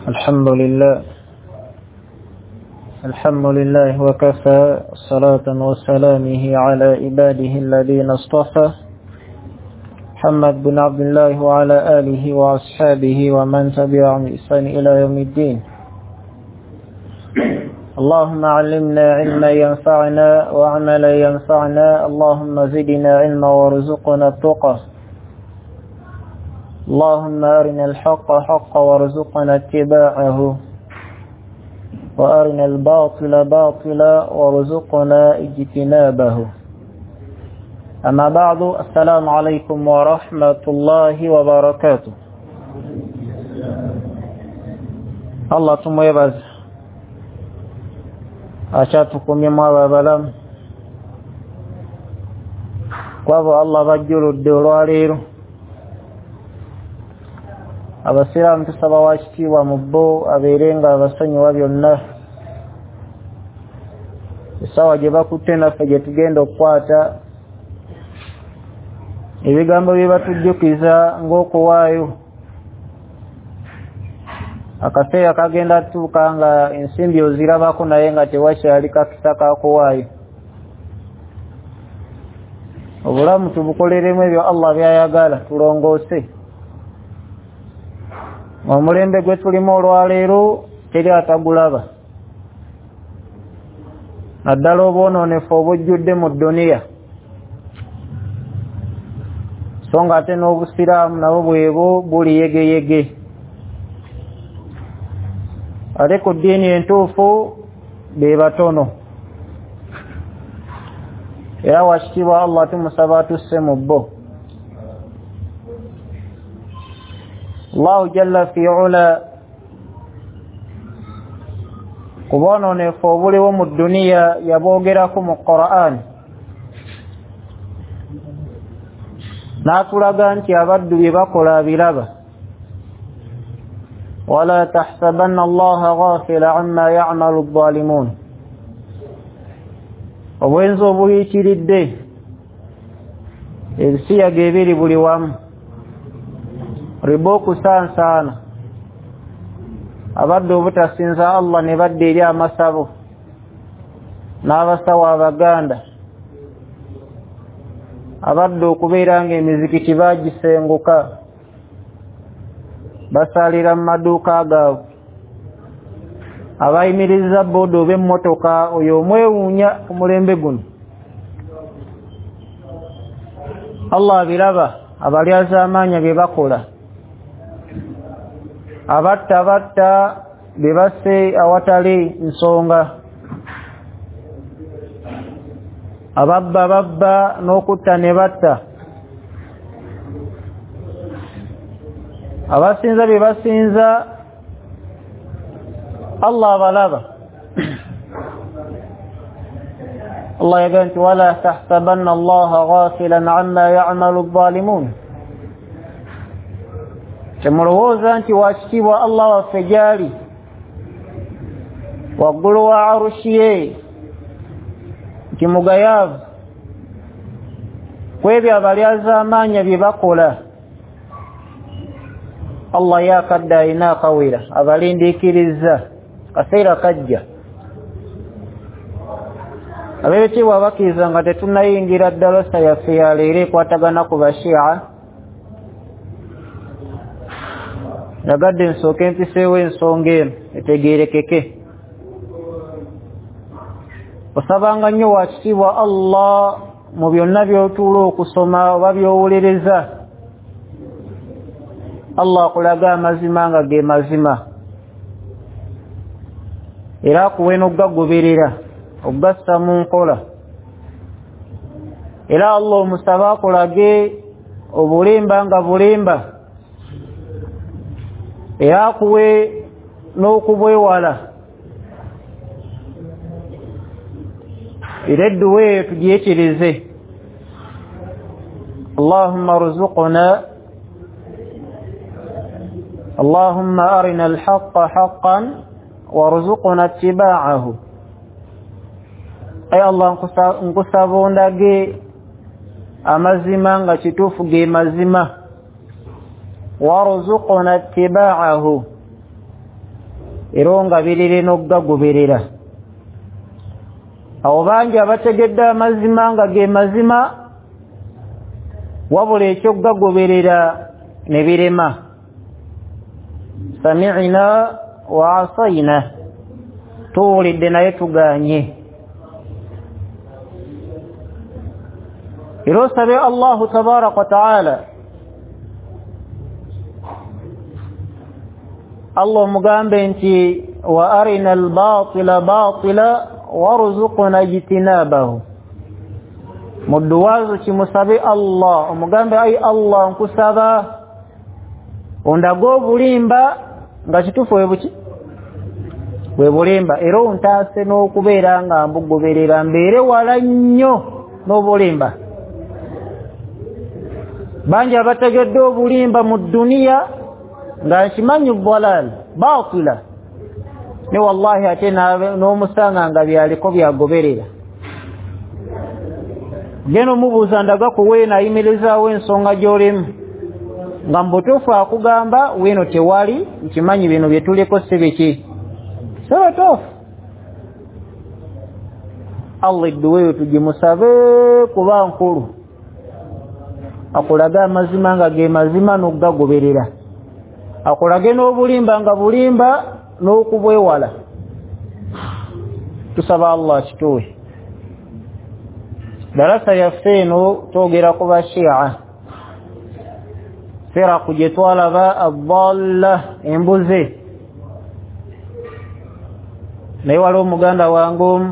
الحمد لله وكفى صلاة وسلامه على عباده الذين اصطفى محمد بن عبد الله وعلى آله وأصحابه ومن تبعهم بإحسان إلى يوم الدين. اللهم علمنا علما ينفعنا وعملا ينفعنا، اللهم زدنا علما وارزقنا التقى، اللهم أرنا الحق حقا وارزقنا اتباعه، وأرنا الباطل باطلا وارزقنا اجتنابه. أما بعد، السلام عليكم ورحمة الله وبركاته. الله ثم يبز أشاتكم يما وبلم وابو الله بجل الدوالير abasiramu tusaba wakitiibwa mu bbo abeerenga abasonyiwa byonna essaawa gye bakutte naffe gye tugenda okukwata ebigambo bye batujjukiza ng'okuwaayo akaseera kagenda tutuuka nga ensimbi ozirabako naye nga tewakyali kakisa kakuwaayo. Obulamu tubukoleremu ebyo Allah byayagala tulongoose. Omulembe gwe tulimu olwaleero teri atagulaba, naddala obwonoonefu obujjudde mu dduniya, so nga ate n'obusiraamu nabo bwebo buli yegeyege. Ate ku ddiini entuufu be batono, era wakitiibwa Allah tumusaba atusse mu bbo. Allah jalla fi ula kubonoonefu obuliwo mu dduniya yaboogerako mu Qur'an, n'atulaga nti abaddu bye bakola abiraba. wala tahsabanna Allaha ghafila amma ya'malu adh-dhalimun. Obwenzi obuyiikiridde ebisiyaga ebiri buli wamu, riba okusaansaana, abadde obutasinza Allah ne badda eri amasabo n'abasawo abaganda, abadde okubeera ng'emizikiti baagisenguka basalira mu maduuka gaabwe, abayimiriza booda ob'emmotoka oyo omwewuunya ku mulembe guno. Allah abiraba abalyazaamaanya bye bakola, abatta be basse awatali nsonga, ababba n'okutta ne batta, abasinza bye basinza Allah abalaba. Allah yagamba nti wala tahsabanna Allaha ghafilan amma ya'malu adh-dhalimun. Temulowooza nti wakitiibwa Allah waffe gyali waggulu wa arushi ye nti mugayaavu ku ebyo abalyazaamaanya bye bakola. Allah yakadde alina akawera abalindiikiriza, kaseera kajja. Abeebitiibwa bakkiriza nga tetunnayingira ddalosa yaffe ya leero ekwatagana ku Bashia, yagadde nsooke empiseewo ensonga eno etegeerekeke. Osabanga nnyo wakitiibwa Allah mu byonna by'otuula okusoma oba by'owuliriza, Allah akulaga amazima nga ge mazima, era akuwe n'ogagoberera ogassa mu nkola. Era Allah omusaba akulage obulimba nga bulimba, era akuwe n'okubwewala. Era edduwa eyo tugyekirize. Allahumma arina al-haqqa haqqan warzuqna ittiba'ahu. Ay Allah nkusaba ondage amazima nga kituufu ge mazima, warzuqna ittiba'ahu, era nga birire n'okugagoberera. Awo bangi abategedde amazima nga ge mazima wabula ekyokugagoberera ne birema. Sami'na wa asayna, tuwulidde naye tuganye. Era osabe Allahu tabaraka wa ta'ala Allah omugambe nti wa arina al-batila batila warzuqna ijtinabahu. Muduwazo kimusabe Allah omugambe ay Allah nkusaba ondago obulimba nga kitufu webuki webulimba era ontaase n'okubeera nga mbugoberera mbeere wala nnyo n'obulimba. Bangi abategedde obulimba mu duniya nga nkimanyi dhalal batila ne wallahi ate n'omusanga nga byaliko byagoberera. Geno mubuuza ndaga kuweena ayimirizaawo ensonga gy'olimu nga mbutuufu akugamba weeno tewali nkimanyi bino bye tuliko si biki sebatuufu. Allah edduweeyo tugimusabe kuba nkulu akulage amazima nga ge mazima n'okugagoberera, akulage n'obulimba nga bulimba n'okubwewala. Tusaba Allah kituwe. Darasa yaffe eno twogera ku bashia, firaku gye twalaba adalla embuze. Naye waliwo muganda wange omu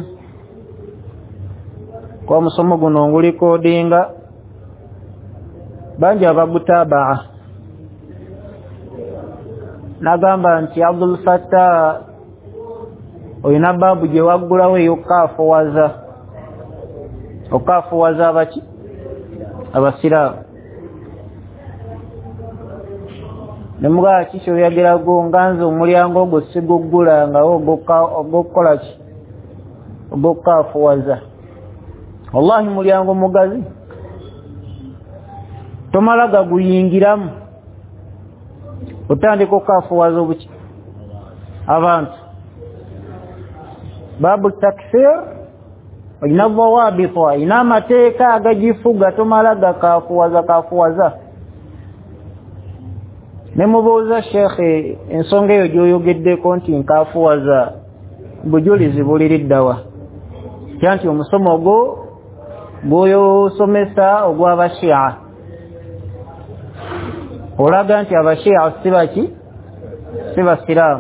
kwa musomo guno ngulikodinga bangi abagutabaa nagamba nti Abdul Fattah oyina babu gye waggulawo okafuwaza abaki abasiraamu. Nemugaa kiki oyagerago nganze omulyango ogwo siguggulanga ogw'okukola ki ogw'okukafuwaza. Wallahi mulyango mugazi tomala gaguyingiramu otandika okukafuwaza obuki abantu. Babu takfir olina dhawabita, olina amateeka agagifuga, tomala gakafuwaza. Ne mubuuza shekhe ensonga eyo gy'oyogeddeko nti nkafuwaza bujulizi buliriddawa nti omusomo ogwo gw'oyosomesa ogw'abashia olaga nti abashia sibaki si basiraamu.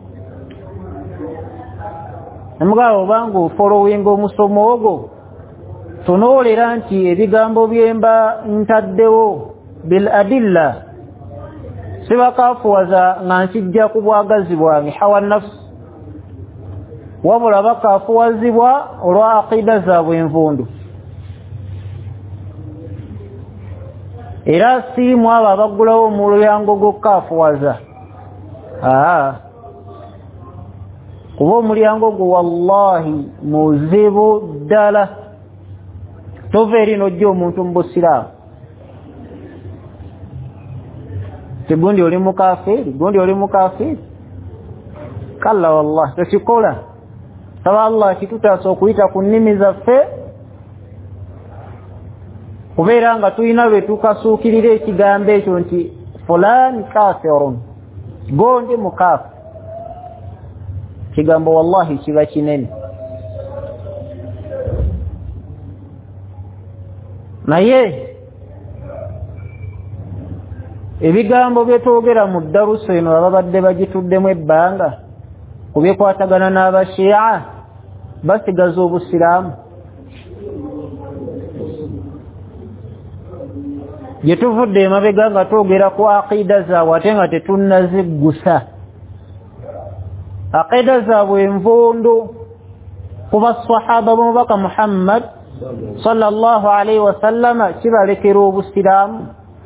Nemugaba obanga ofolowinga omusomo ogwo tunoolera nti ebigambo byemba ntaddewo bil adilla sibakafuwaza nga nkijja ku bwagazi bwange hawa nafsi, wabula bakafuwazibwa olwa aqida zaabwe envundu. Era siimu abo abaggulawo omulyango gw'okukafuwaza. Kuba omulyango gwo wallahi muzibu ddala. Tova eri n'ojja omuntu mu busiraamu gundi oli mukafiri, gundi oli mukafiri. Kalla wallahi tekikola. Saba Allah kitutaasa okuyita ku nnimi zaffe kubeera nga tulina lwe tukasuukirira ekigambo ekyo nti fulani kafirun, gondi mukafu. Kigambo wallahi kiba kinene. Naye ebigambo byetwogera mu daruso eno ababadde bagituddemu ebbanga ku byekwatagana n'abashia basigaza obusiraamu. Gye tuvudde emabega nga twogera ku aqida zaabwe ate nga tetunnaziggusa. Aqida zaabwe envundu kuba sahaba b'omubaka Muhammad sallallahu alaihi wasallama kibalekera obusiraamu.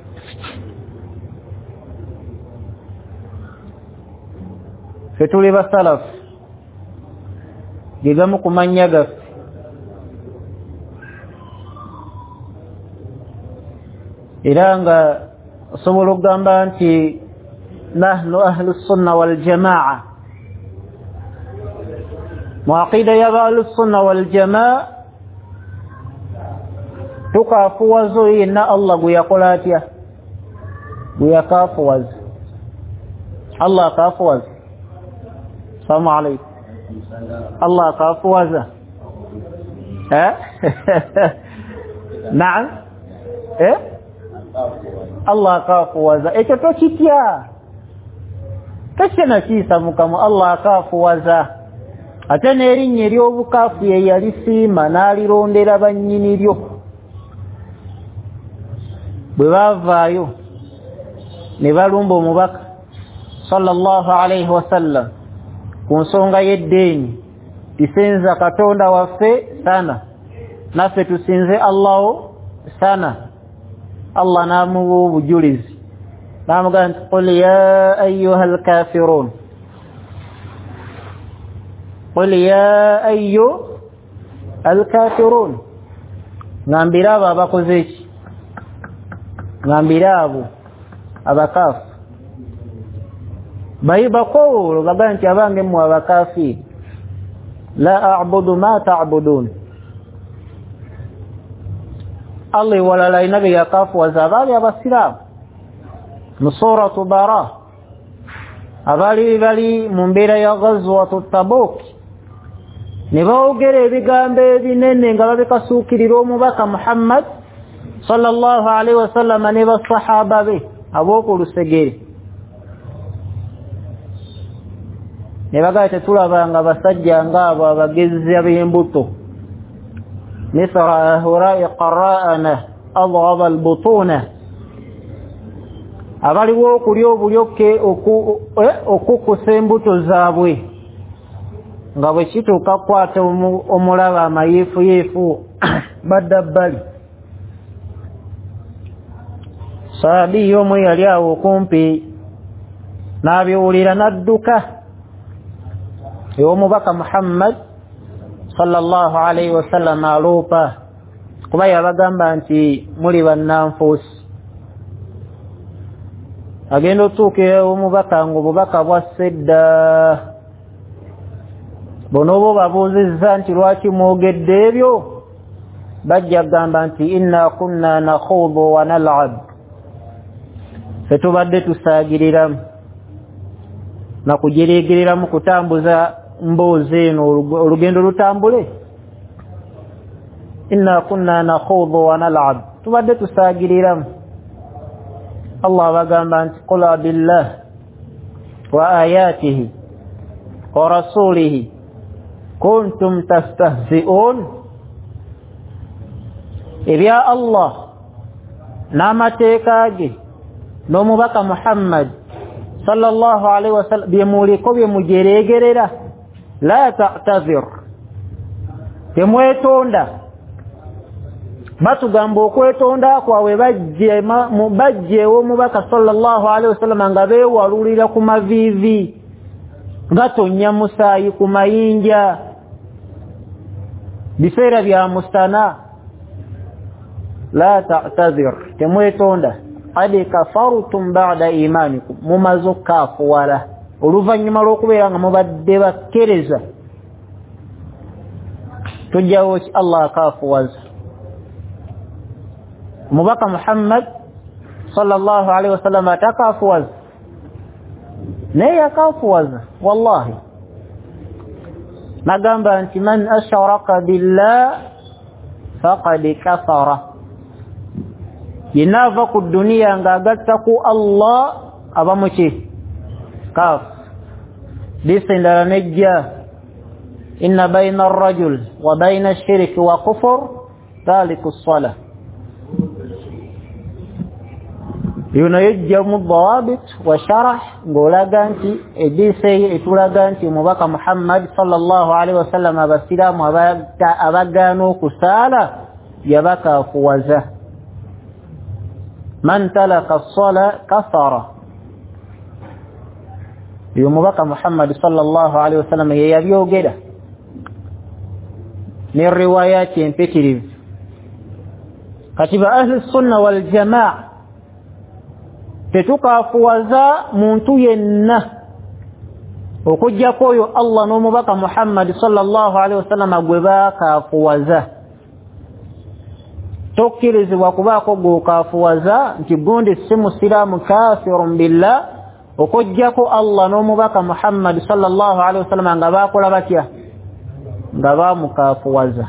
Ffe tuli basalafu gegamu ku mannya gaffe. Era nga osobola okugamba nti nahnu ahlu sunna wal jamaa muaqida ya ahlus sunna wal jamaa tukafuwazo inna Allah guyakola atya guyakafuwaza Allah kafuwaza salamu alaykum Allah kafuwaza Naam Allah kafuwaza ekyo tokitya kachena kisa mukamu Allah kafuwaza ate nerinnya eryobukafu ye yalisiima n'alirondera bannyini lyo bwe bavaayo ne balumba omubaka sallallahu alayhi wasallam ku nsonga y'eddeeni tisenza katonda waffe sana naffe tusinze Allah sana Allah namuwa obujulizi namugamba nti qul ya ayyuhal kafirun qul ya ayyuhal kafirun ngambira abo abakoze eki ngambira abo abakafu bayibakolo bagamba nti abange mu abakafi la a'budu ma ta'budun Allah walala inabi yakafu wazabali abasiramu mu suratu bara abali bali mu mbeera ya ghazwatu Tabuk ne boogera ebigambo ebinene nga babikasuukirira omubaka Muhammad sallallahu alaihi wasallam ne basahaba be ab'okulusegere ne bagayita tulabanga basajja ng'abo abagezi ab'embuto misra ahura'i qara'ana adghab albutuna abaliwo okulya obulyoke okukusa embuto zaabwe nga bwe kituuka kukwata omulaba amayiifuyiifu badda bbali saabi omwe yali awo okumpi n'abiwulira n'adduka ew'omubaka Muhammad sallallahu alayhi wasallam aluupa kuba yabagamba nti muli bannanfuusi agenda otuukira omubaka ng'obubaka bwasse dda bonobo babuuzizza nti lwaki mwogedde ebyo bajja kugamba nti inna kunna nakhuudu wa nal'ab ffe tubadde tusaagiriramu nakujereegereramu kutambuza mboozi eno olugendo lutambule inna kunna nakhuudu wa nal'ab tubadde tusaagiriramu Allah bagamba nti qul billah wa ayatihi wa rasulihi kuntum tastahzi'un ebya Allah n'amateeka ge n'omubaka Muhammad sallallahu alaihi wasallam byemuliko byemujereegerera la ta'tazir temwetonda batugamba okwetonda kwawe bajjewo omubaka sallallahu alaihi wasallam nga beewalulira ku maviivi nga tonnya musaayi ku mayinja biseera bya musana la ta'tazir temwetonda qad kafartum ba'da imanikum mumaze okukafuwala oluvannyuma lw'okubeera nga mubadde bakkereza tujjawo ki Allah akafuwaza mubaka Muhammad sallallahu alaihi wasallam atakafuwaza naye akafuwaza wallahi nagamba nti man ashraka billah faqad kafara yenava ku dunia nga agatta ku Allah abamuki kaf bisindala nejja inna bayna ar-rajul wa bayna ash-shirki wa kufr taliku as-salah yunayajja mudawabit wa sharh ngolaga nti edise etulaga nti mubaka Muhammad sallallahu alaihi wasallam abasiramu abagano kusala yabaka fuwaza man talaka as-sala kafara yumubaka Muhammad sallallahu alaihi wasallam yabyogera ni riwayati empekirivu katiba ahli sunna wal jamaa tetukafuwaza muntu yenna okujjako oyo Allah n'omubaka Muhammad sallallahu alaihi wasallam gwe baakafuwaza. Tokkirizibwa kubaako gw'okaafuwaza nti gundi si musiraamu kafirun billah okujjako Allah n'omubaka Muhammad sallallahu alaihi wasallam nga baakola batya nga baamukafuwaza.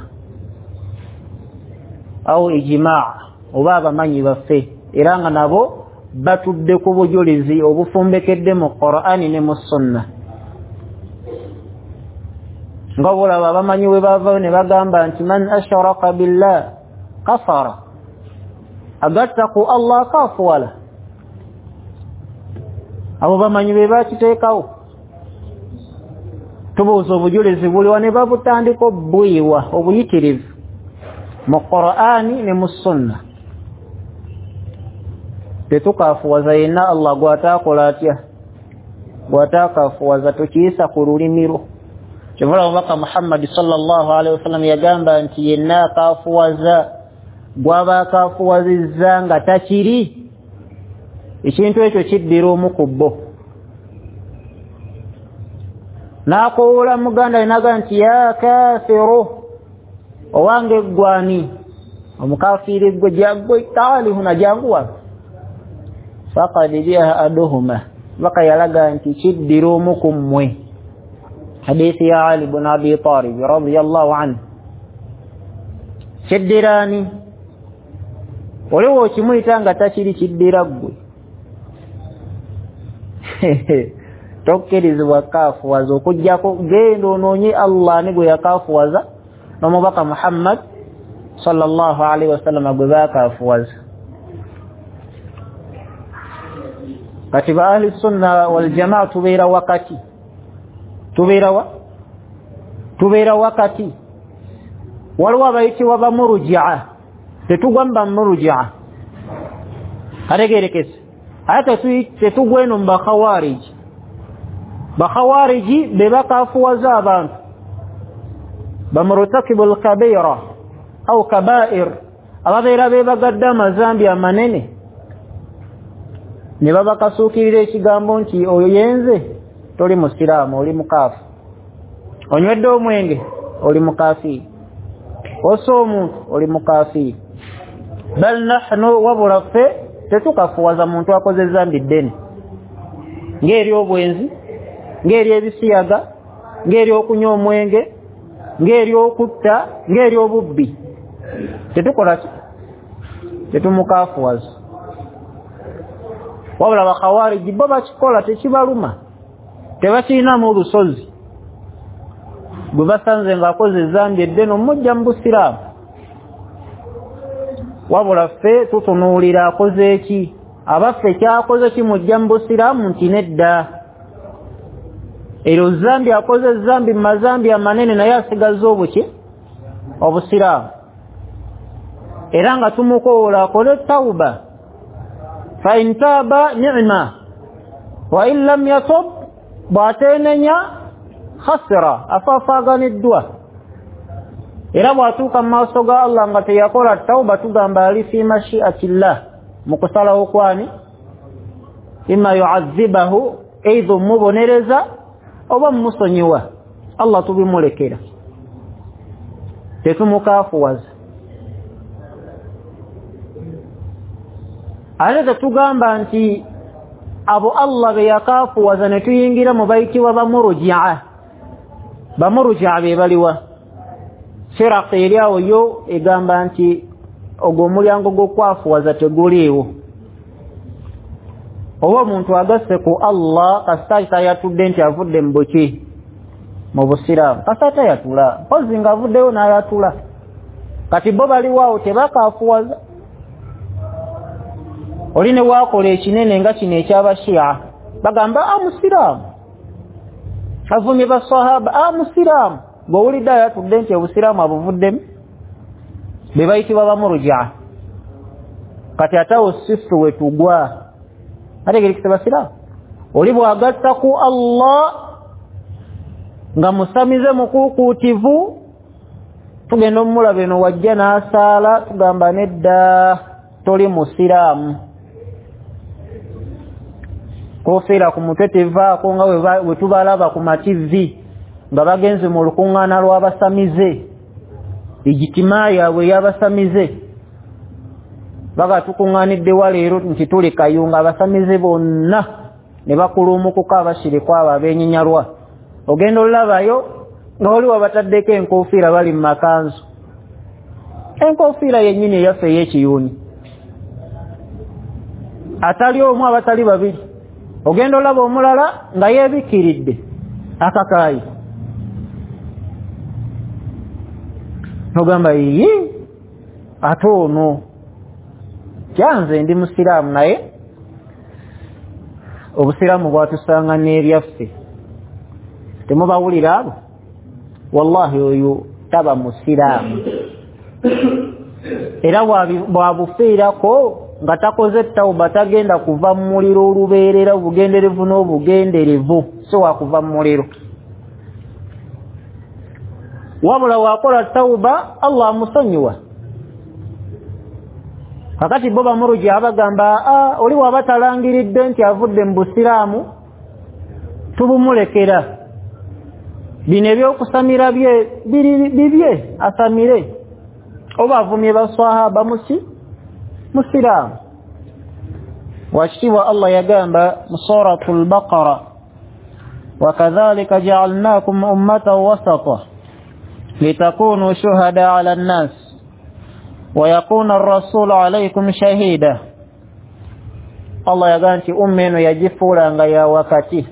Au ijmaa oba abamanyi baffe era nga nabo batudde ku bujulizi obufumbekedde mu Qur'ani ne mu Sunna. Nga bulaba abamanyi we bava ne bagamba nti man asharaka billah kafara, agatta ku Allah kafuwala. Abo bamanyi be bakiteekawo. Tubuuza obujulizi buliwa ne babutandika obuyiwa obuyitirivu mu Qur'ani ne mu Sunna. Tetukafuwaza yenna Allah gw'ataakola atya gw'ataakafuwaza tukiyisa ku lulimi lwo. Kyebula omubaka Muhammad sallallahu alaihi wasallam yagamba nti yenna akafuwaza gw'aba akafuwazizza nga takiri, ekintu ekyo kiddira omu ku bo. N'akowoola muganda inaga nti ya kafiru owange gwani omukafiri gwe jagwe taalihu na janguwa faqad jaha aduhuma baka yalaga nti kiddira omu ku mmwe. Hadithi ya Ali ibn Abi Talib radiyallahu anhu. Kiddirani oliwo kimuyita nga takiri kiddira gwe. Tokkirizibwa kafuwaza okujjako genda onoonye Allah ne gwe yakafuwaza n'omubaka Muhammad sallallahu alaihi wasallam gwe baakafuwaza. Kati ba ahli sunna wal jamaa tubeera wakati. Tubeera wakati. Waliwo abayitibwa bamurji'a. Tetugamba murji'a. Kategeerekese. Ate tetugweno mu bakhawarij. Bakhawariji be bakafuwaza abantu. Bamurtakibul kabira au kaba'ir. Ababeera be bagadde amazambi amanene. Ne babakasuukirira ekigambo nti oyo yenze toli musiraamu oli mukaafu. Onywedde omwenge oli mukafiri. Ossa omuntu oli mukafiri. Bal nahnu wabula ffe tetukafuwaza muntu akoze zambi ddene. Ng'eri obwenzi, ng'eri ebisiyaga, ng'eri okunywa omwenge, ng'eri okutta, ng'eri obubbi. Tetukola ki? Tetumukafuwaza. Wabula bakhawariji bo bakikola tekibaluma. Tebakirinamu olusozi. Bwe basanze ng'akoze zambi eddene omujja mu busiraamu. Wabula ffe tutunuulira akoze eki? Abaffe kyakoze kimujja mu busiraamu nti nedda. Ero zambi akoze zambi mu mazambi amanene naye asigaza obuki? Obusiraamu. Era nga tumukoola akole tawuba. Fa in taaba ni'ma wa in lam yatub bw'ateenenya khasira afaafaganiddwa. Era bw'atuuka mu maaso ga Allah nga teyakola tawuba tugamba ali fi mashi'atillah mu kusalawo kwani imma yu'azzibahu eidho mubonereza oba musonyiwa. Allah tubimulekera. Tetumukafuwaza. Ate tugamba nti abo Allah be yakafuwaza ne tuyingira mu bayitibwa bamurji'a. Bamurji'a be baliwa. Firaqi eryawo yo egamba nti ogwo omulyango gw'okwafuwaza teguliiwo. Oba omuntu agasse ku Allah kasita yatudde nti avudde mu buki? Mu busiraamu. Kasita yatula. Mpozi nga avuddeyo n'ayatula. Kati bo baliwaawo tebakafuwaza. Oli ne waakola ekinene nga kino eky'abashia bagamba amusiraamu. Avumye basahaba amusiraamu. Bw'owulidde ayatudde nti obusiraamu abuvuddemu be bayitibwa bamurji'a. Kati atawo sifu we tugwa. Ategerekese basiraamu. Oli bw'agatta ku Allah nga musamize mukuukuutivu tugenda omulaba eno wajja n'asaala tugamba nedda toli musiraamu. Enkofiira ku mutwe tevaako nga bwe tubalaba ku TV nga bagenze mu lukuŋŋaana lw'abasamize, ijitimaa yaabwe y'abasamize. Bagatukuŋŋaaniddewa leero nti tuli Kayunga, abasamize bonna ne bakulumukuka abashiriku abo ab'enyinyalwa. Ogenda olabayo nga oli wabataddeko enkofiira bali mu makanzu. Enkofiira yennyini eyaffe ey'ekiyuuni, atali omu abatali babiri. Ogenda olaba omulala nga yeebikkiridde akakaayi, nogamba yiyi ate ono kyanze ndi musiraamu, naye obusiraamu bwatusanga n'ebyaffe. Temubawulira abo? Wallahi oyo taba musiraamu. Era bwabufiirako nga takoze tawuba tagenda kuva mu muliro olubeerera obugenderevu n'obugenderevu, so wakuva mu muliro. Wabula wakola tawuba Allah amusonyiwa. Kakati bo bamuruji abagamba oli wabatalangiridde nti avudde mu busiraamu tubumulekera. Bino ebyokusamira bibye asamire. Oba avumye baswahaba musiraamu. Wakitiibwa Allah yagamba mu suratul Baqara, wakadhalika ja'alnakum ummatan wasata litakunu shuhada 'ala an-nas wa yakuna ar-rasulu 'alaykum shahida. Allah yagamba nti ummeno yajifuula nga ya wakati.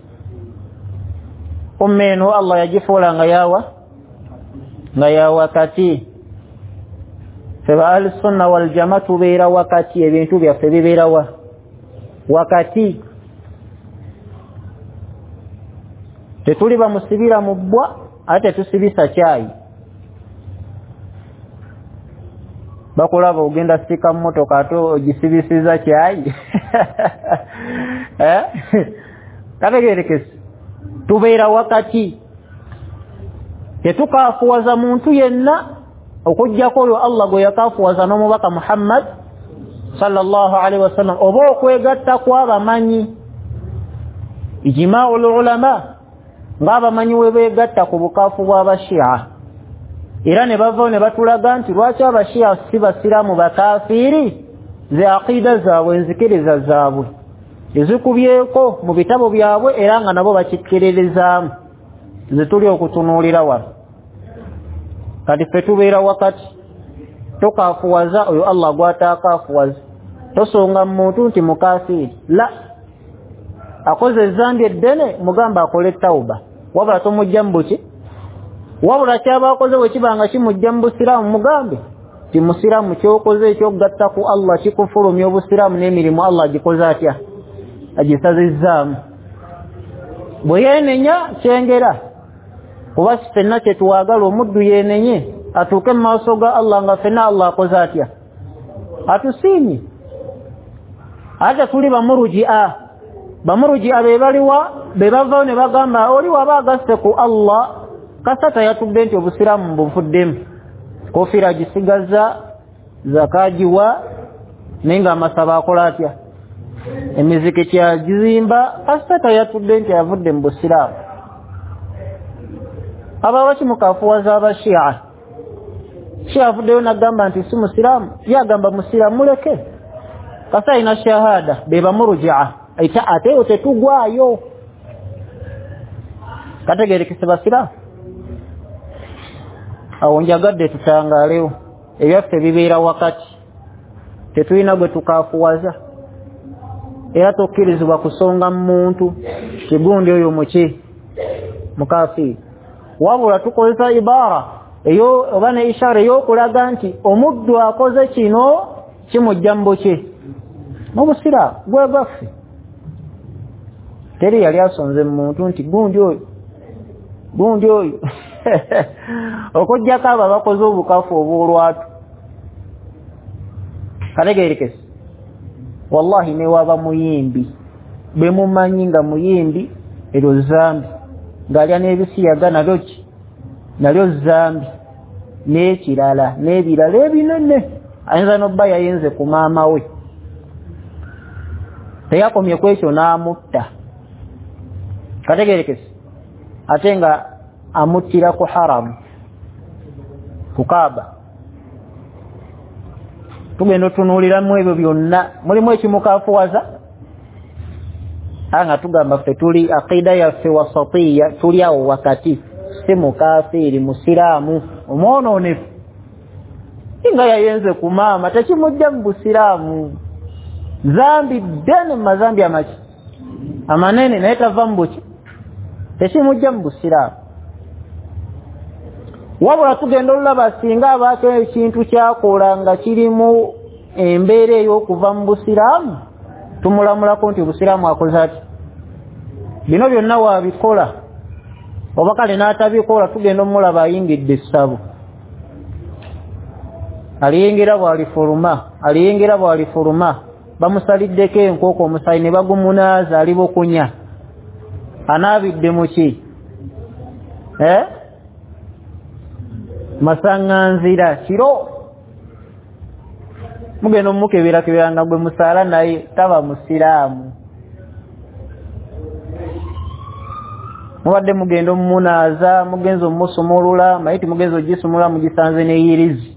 Ummeno Allah yajifuula nga ya wakati. Feba al-sunna wal jamaa tubeera wakati, ebintu byaffe bibeera wakati. Tetuli bamusibira mu bbwa ate tusibisa caayi. Bakulaba ogenda sika mmotoka ate ogisibisiza caayi. Kategeerekese tubeera wakati. Tetukaafuwaza muntu yenna okujjako oyo Allah gwe yakaafuwaza n'omubaka Muhammad sallallahu alaihi wasallam, oba okwegatta kw'abamanyi ijma'ul ulama ng'abamanyi we beegatta ku bukaafu bw'abashia. Era ne bavaayo ne batulaga nti lwaki abashia si basiraamu bakafiiri, ze aqida zaabwe enzikiriza zaabwe ezikubyeko mu bitabo byabwe era nga nabo bakikkiririzaamu, ze tuli okutunuulira wano. Kati ffe tubeera wakati, tokaafuwaza oyo Allah gw'ataakaafuwaza. Tosonga muntu nti mukafiiri, la, akoze ezzambi eddene mugamba akole tawuba, wabula tomujja mu buki, wabula kyaba akoze bwe kibanga kimujja mu busiraamu mugambe ti musiraamu kyokoze ekyogatta ku Allah kikufulumya obusiraamu n'emirimu Allah agikoze atya, agisazizzaamu. Bwe yeenenya kyengera, kuba ffenna kyetuwaagala omuddu yeenenye atuuke mu maaso ga Allah nga ffenna Allah akoze atya, atusiimye. Ate tuli bamurujia be baliwa be bavaayo ne bagamba oli waba agasse ku Allah kasata yatudde nti obusiraamu buvuddemu, kofiira agisigaza, zakagiwa, naye nga amasaba akola atya, emizikiti agizimba, kasata yatudde nti avudde mu busiraamu. Aba bakimukaafuwaza abashia. Shia avuddeyo nagamba nti si musiraamu, yagamba musiraamu muleke. Kasa ina shahada be bamurujia ate tetugwayo. Kategeerekese basiraamu. Awo njagadde tutangaalewo ebyaffe bibeera wakati, tetulina gwe tukaafuwaza. Era tokkirizibwa kusonga muntu kigundi oyo mukafiiri. Wabula tukozesa ibara eyo oba ne ishara ey'okulaga nti omuddu akoze kino kimujja mu buki, mu busiraamu gwe baffe. Teri yali asonze muntu nti gundi oyo okujjako abo abakoze obukafu obw'olwatu. Kategeerekese, wallahi ne waba muyimbi bwe mumanyi nga muyimbi eryo zambi, ng'alya n'ebisiyaga nalyo zambi, n'ekirala n'ebirala ebinene. Ayinza n'obba yayenze ku maama we, teyakomye ku ekyo n'amutta kategerekese atenga amutira ku haram ku Kaaba tugenda tunulira mu ebyo byonna mulimu ekimukafuwaza anga tugamba ffe tuli aqida yaffe wasatiya tuli awo wakati si mukafiri musiramu omwononefu inga yayenze ku maama tekimujja mu busiramu zambi ddene mazambi amaki amanene naye tava mu buki tekimujja mu busiramu wabula tugenda olulaba singa abaako ekintu kyakola nga kirimu embeera ey'okuva mu busiraamu tumulamulako nti obusiraamu akoze ati bino byonna waabikola oba kale n'atabikola tugenda omulaba ayingidde essabo aliyingira bw'alifuluma bamusaliddeko enkoko omusayi ne bagumunaaza ali bukunya anaabidde mu ki masaŋŋanzira kiro mugenda omukebera nga gwe musaala naye taba musiraamu mubadde mugenda omumunaaza mugenza omusumulula mayiti mugenza ogisumulula mugisanze n'eyirizi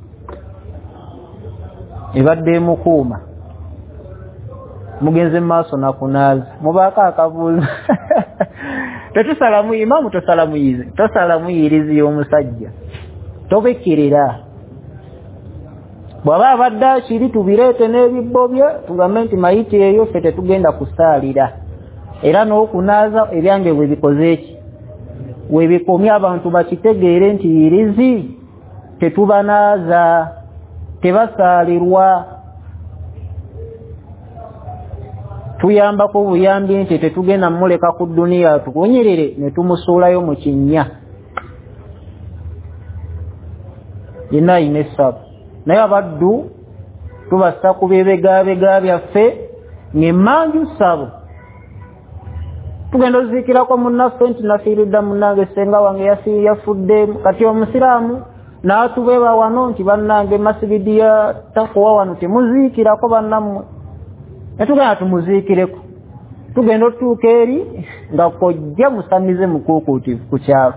ebadde emukuuma mugenze maaso nakunaaza mubaako akabuuzo tetusalamu imamu tosalamu yirizi y'omusajja tobekerera bw'aba abadde akiri tubireete n'ebibbo bye tugambe nti mayiti eyo ffe tetugenda kusaalira era n'okunaaza ebyange bwe bikoze eki we bikomye abantu bakitegeere nti yirizi tetubanaaza tebasaalirwa tuyambako buyambi nti tetugenda muleka ku dduniya tukunyirire ne tumusuulayo mu kinnya yenna ayina essabo naye abaddu tubassa ku bebegabega byaffe ng'emmanju ssabo tugenda oziikirako munnaffe nti nafiiridda munnange senga wange yafudde kati omusiraamu n'atubeeba wano nti bannange masigidi ya takuwa wano temuziikirako bannammwe netugenda tumuziikireko tugenda otuuka eri nga kojja musamize mukuukuutivu ku kyalo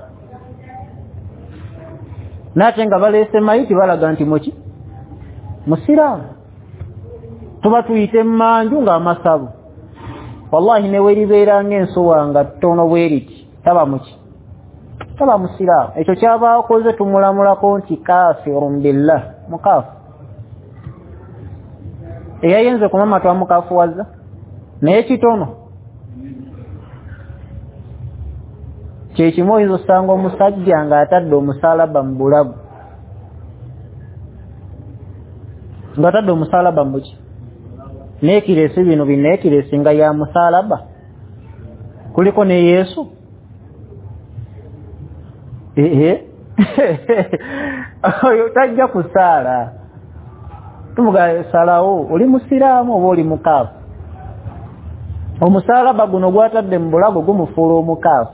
naate nga baleese mayiti balaga nti muki musiraamu tuba tuyite emmanju ng'amasabu wallahi neweribeera ng'ensuwa nga ttono bweriti taba muki taba musiraamu ekyo kyaba akoze tumulamulako nti kafirun billah mukaafu eyayenze ku mama twamukafuwaza naye kitono kyekimu oyinza osanga omusajja ng'atadde omusaalaba mu bulago ng'atadde omusaalaba mu ki neekireesi bino bineekireesi nga ya musaalaba kuliko ne Yesu oyo tajja kusaala tumuga salawo oli musiraamu oba oli mukaafu omusaalaba guno gwatadde mu bulago gumufuula omukaafu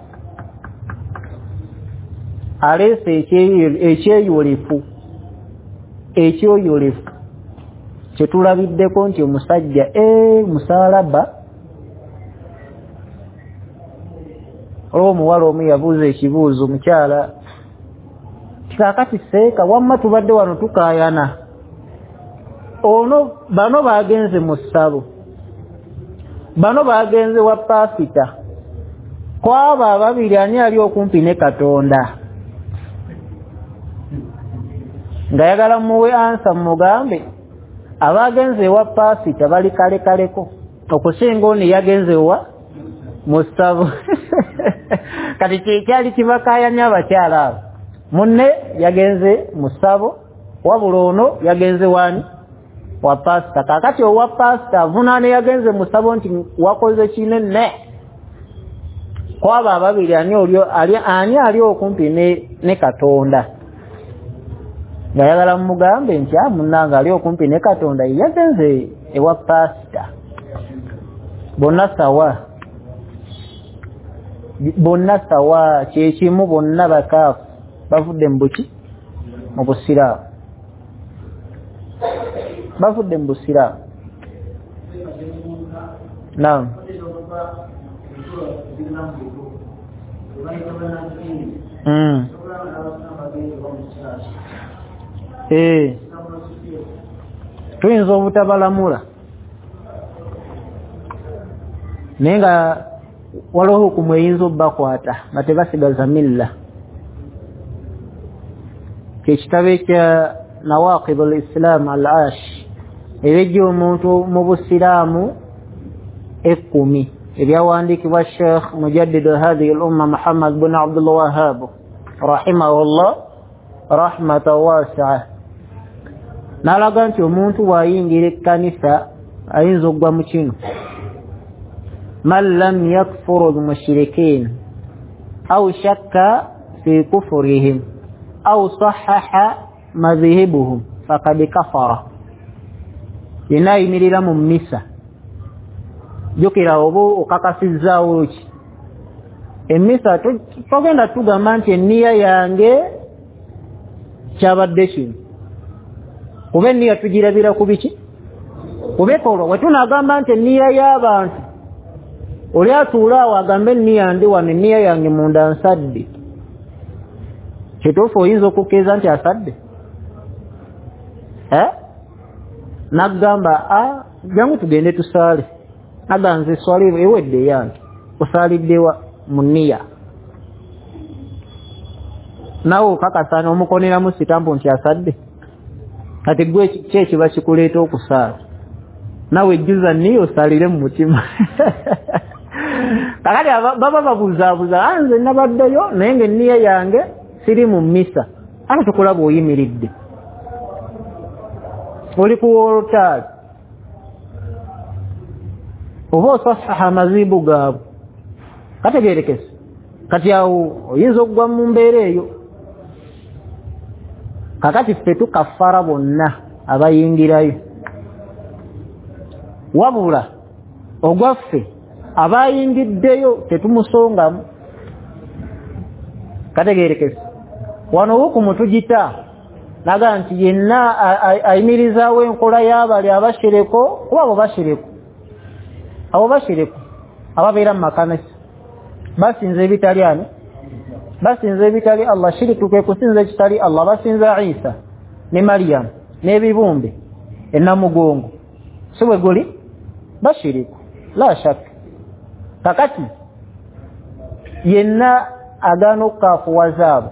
aleese ekyeyolefu kyetulabiddeko nti omusajja musaalaba olwo omuwala omu yabuuza ekibuuzo mukyala kikaakati seeka wamma tubadde wano tukaayana bano bagenze mu ssabo bano bagenze wa pasita kwabo ababiri ani ali okumpi ne Katonda ngayagala muwe ansa mugambe abagenze wa pasita bali kalekaleko okusinga ono yagenze wa mu ssabo kati kyali kibakayanya abakyala abo munne yagenze mu ssabo wabula ono yagenze wani wa pasita kakati owa pasita avunaane yagenze mu ssabo nti wakoze kinene kwabo ababiri ani ali okumpi ne Katonda ngayagala mugambe nti munnanga ali okumpi ne Katonda yagenze ewa pasita bonna sawa kyekimu bonna bakaafu bavudde mu buki mu busiraamu bavudde mu busiraamu naam tuyinza obutabalamula naye nga waliwo hukumu eyinza obbakwata nga tebasigaza milla. Ekitabo ekya nawaqid al-islam al-ash ebijja omuntu mu busiraamu 10 ebyawandiikibwa Sheikh Mujaddid hadhihi al-umma Muhammad bin Abdul Wahhab rahimahullah rahmatan wasi'a. N'alaga nti omuntu bw'ayingira ekkanisa ayinza okugwa mu kino: man lam yakfuru al-mushrikiin aw shakka fi kufrihim aw sahhaha madhhabuhum faqad kafara. Yena ayimirira mu mmisa, jukira oba okakasizzaawo ki emmisa, togenda tugamba nti enniya yange kyabadde kino, kuba enniya tugirabira ku biki, ku bikolwa. Bwe tunagamba nti enniya y'abantu, oli atuula awo agambe enniya ndi wano, enniya yange munda nsadde, kituufu oyinza okukkiriza nti asadde? Nagamba jangu tugende tusaale, naganze swali ewedde yange, osaaliddewa mu nniya, nawe okakasana omukoneramu sitampu nti asadde. Kati gwe kyekiba kikuleeta okusaala, nawe ejjuza nniya osaalire mu mutima. Kakati baba babuzaabuza, nze nabaddeyo naye nga enniya yange siri mu mmisa. Ate tukulaba oyimiridde oli ku wolotaali oba osasaha amazibu gaabwe, kategeerekese. Kati awo oyinza okugwa mu mbeera eyo. Kakati ffe tukafara bonna abayingirayo, wabula ogwaffe abayingiddeyo tetumusongamu. Kategeerekese. Wano hukumu tugita naga nti yenna ayimirizaawo enkola y'abali abashireko, kuba abo bashireko, abo bashireko ababeera mu makanisa basinza ebitali ani, basinza ebitali Allah. Shiriku kwe kusinza ekitali Allah. Basinza Isa ne Maryam n'ebibumbe ennamugongo, si bwe guli bashiriku la shaka. Kakati yenna agaana okukaafuwaza abo,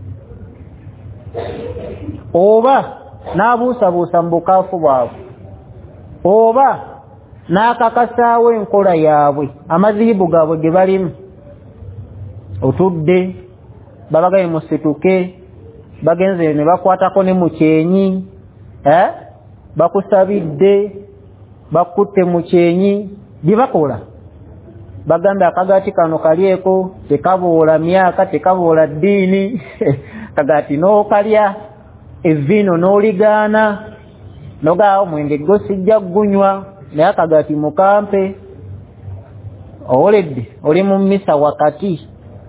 oba n'abuusabuusa mu bukaafu bwabwe, oba n'akakasaawo enkola yaabwe, amazibu gaabwe ge balimu, otudde babagaye musituke, bagenze ne bakwatako ne mukyenyi, bakusabidde bakutte mukyenyi, bye bakola bagambe akagaati kano kalyeko, tekaboola myaka, tekaboola ddiini. Kagaati n'okalya, evviino n'oligaana, nogaawo mwenge gwo sijja gunywa, naye akagaati mukampe. Owoledde oli mu mmisa wakati,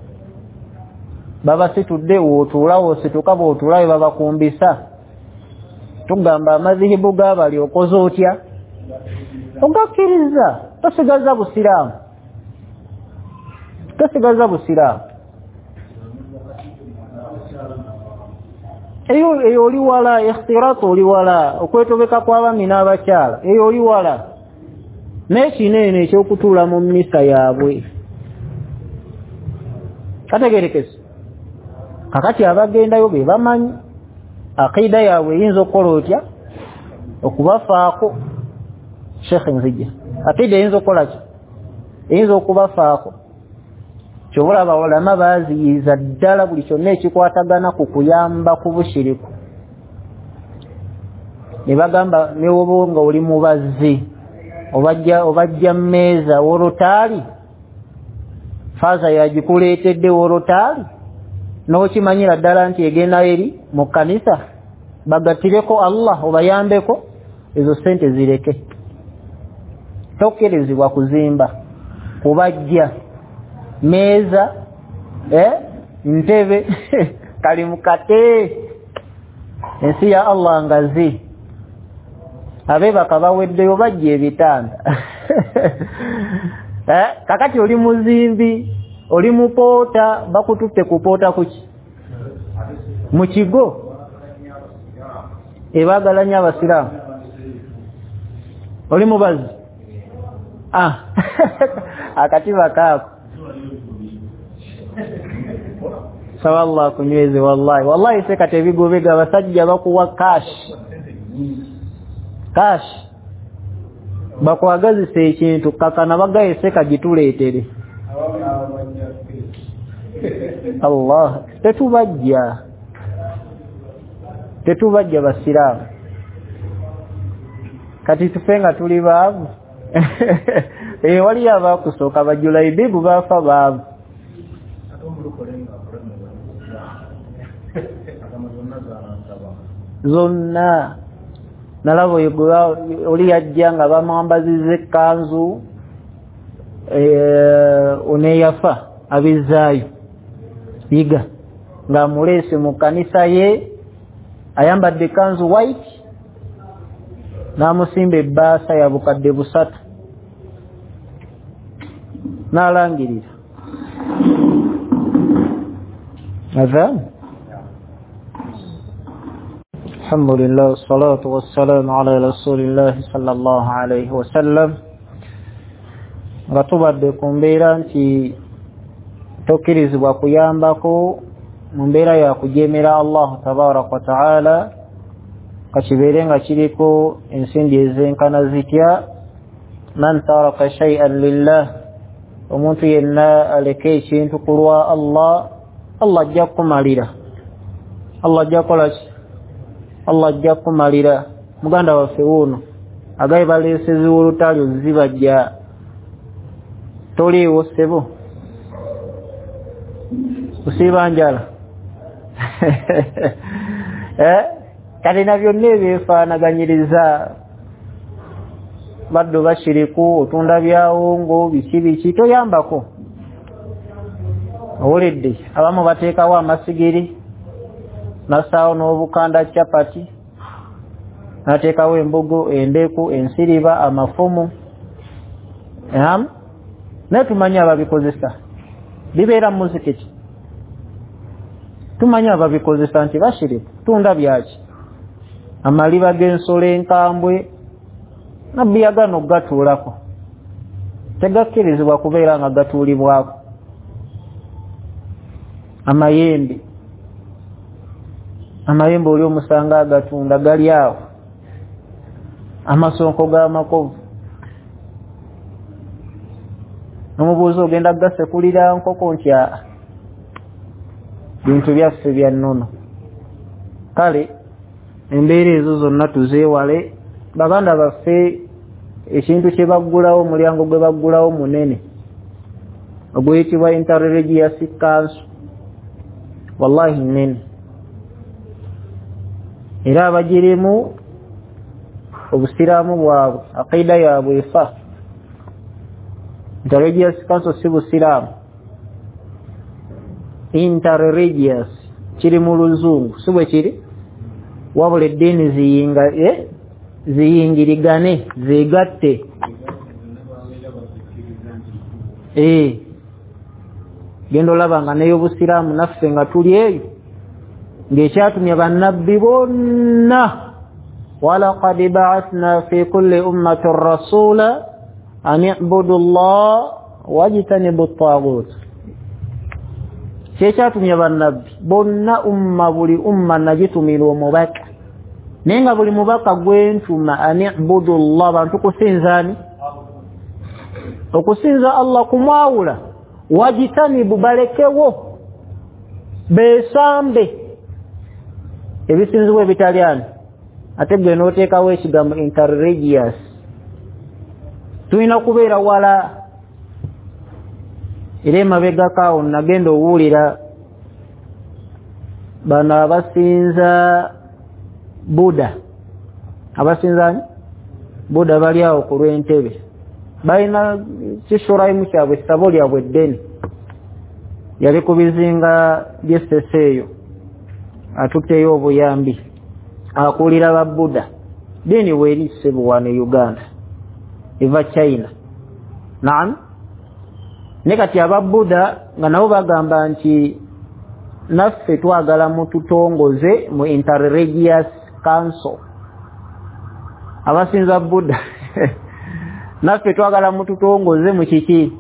baba situdde wootuula, woosituka bw'otuulayo babakumbisa. Tugamba amazihibu g'abali okoze otya? Ogakkiriza, tosigaza busiraamu, tosigaza busiraamu. Eyo oli wala, ikhtiratu oli wala, okwetobeka kw'abaami n'abakyala, eyo oli wala. N'ekinene ekyokutuula mu mmisa yaabwe. Kategeerekese. Kakati abagendayo be bamanyi aqida yaabwe eyinza okukola otya? Okubafaako. Sheikh Nzija, aqida eyinza okukola ki? Eyinza okubafaako. Kyobola bawulama baaziyiza ddala buli kyonna ekikwatagana ku kuyamba ku bushiriku. Ne bagamba ne woba nga oli mubazzi, obajja mmeeza wolotaali, faaza yagikuleetedde wolotaali, n'okimanyira ddala nti egenda eri mu kkanisa, bagattireko Allah obayambeko, ezo ssente zireke. Tokkirizibwa kuzimba, kubajja meeza, ntebe, kalimukate. Ensi ya Allah ngazi, abeebaka baweddeyo bajja ebitanda. Kakati oli muzimbi, oli mupoota bakututte kupoota kuki mu kigo ebagalanya abasiraamu oli mubazi akatiba kaako sawallah kunyweze wallahi sekate ebigobega abasajja bakuwa cash bakwagazisa ekintu kakana bagaye seka gituleetere Allah tetubajja basiraamu kati tufenga tuli baavu wali abakusooka bajula ibibu bafa baavu zonna nalabo oli yajja nga bamwambaziza ekkanzu oneyafa abizaayo yiga nga mulese mu kanisa ye ayambadde kanzu white namusimba ebbaasa ya bukadde busatu nalangirira adhan alhamdulillah wassalatu wassalamu ala rasulillah sallallahu alayhi wasallam nga tubadde ku mbeera nti tokkirizibwa kuyambako mu mbeera ya kujemera Allah tabaraka wa taala kakibeere nga kiriko ensindi ezenkana zitya man taraka shay'an lillah omuntu yenna aleke ekintu kulwa Allah ajja kumalira Allah ajja kumalira muganda waffe wuno agaye balesezi olutali ozibajja toliiwo ssebo usiba njala kati na byonna ebyefaanaganyiriza baddo bashiriku otunda byawongo biki toyambako owuledde abamu bateekawo amasigiri nasaawo n'obukanda chapati nateekawo embogo endeku ensiriba amafumu naye tumanyi ababikozesa bibeera muzikiti tumanyi ababikozesa nti bashiriku tunda byaki amaliba g'ensolo enkambwe nabbi yagana okugatuulako tegakkirizibwa kubeera nga gatuulibwako amayembe oli omusanga agatunda gali awo amasonko g'amakovu nomubuuza ogenda gasekulira nkoko nti bintu byaffe bya nnono kale embeera ezo zonna tuzeewale baganda baffe ekintu kye baggulawo omulyango gwe baggulawo munene oguyitibwa interreligious council wallahi nene era abagirimu obusiraamu bwabwe aqida yaabwe efa interreligious council si busiraamu interreligious kiri mu luzungu si bwe kiri wabula eddiini ziyingirigane zegatte genda olaba nga n'ey'obusiraamu naffe nga tuli eyo ng'ekyatumya bannabbi bonna walaqad ba'athna fi kulli ummatin rasula an i'budu Allah wajtanibu at-taghut kyekyatumya bannabbi bonna buli umma nagitumira omubaka naye nga buli mubaka gwentuma an i'budu Allah bantu kusinzaani okusinza Allah kumwawula wajtanibu balekewo besambe ebisinzibwa ebitalyani ate gwe n'oteekawo ekigambo interreligious tulina kubeera wala era emabegako awo nagenda owulira bano abasinza Buddha abasinzaani Buddha bali awo ku lw'entebe balina kishurayimu kyabwe essabo lyabwe eddene yali ku bizinga by'essese eyo atutteyo obuyambi akulira ba Buddha dini weri sebuwane Uganda eva China naam ne kati ababuda nga nabo bagamba nti naffe twagala mututongoze mu interreligious council. Abasinza Buddha naffe twagala mututongoze mu kiki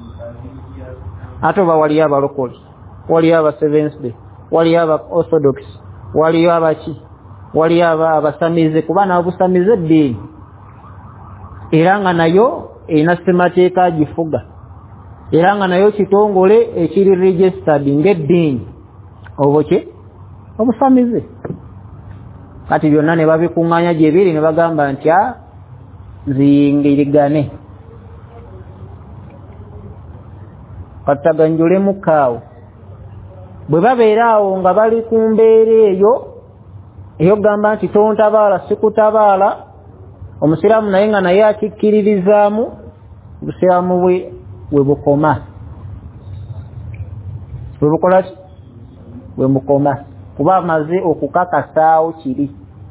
ate wali abalokole, wali aba Seventh Day, wali aba Orthodox, wali abaki, wali abasamize kuba n'obusamize eddiini era nga nayo erina ssemateeka gifuga era nga nayo kitongole ekiri registered ng'eddiini oboke obusamize. Kati byonna ne babikuŋŋaanya gye biri ne bagamba nti ziyingirigane kataganjulemu kaawo. Bwe babeera awo nga bali ku mbeera eyo gamba nti tontabaala sikutabaala, omusiraamu naye nga naye akikkiririzaamu, obusiraamu bwe bukoma. Bwe bukola ki? Bwe bukoma kuba amaze okukakasaawo kiri.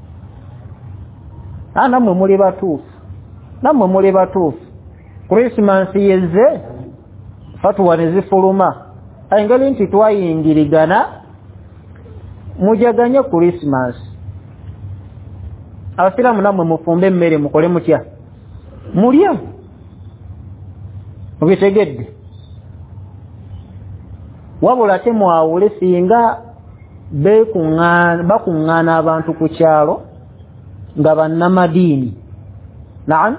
Nammwe muli batuufu, nammwe muli batuufu. Christmas yezze fatuwa ne zifuluma engeri nti twayingirigana mujaganye Christmas. Abasiraamu nammwe mufumbe emmere mukole mutya? Mulya. Mubitegedde? Wabula ate mwawule singa bakuŋŋaana abantu ku kyalo nga bannamadiini. Naam,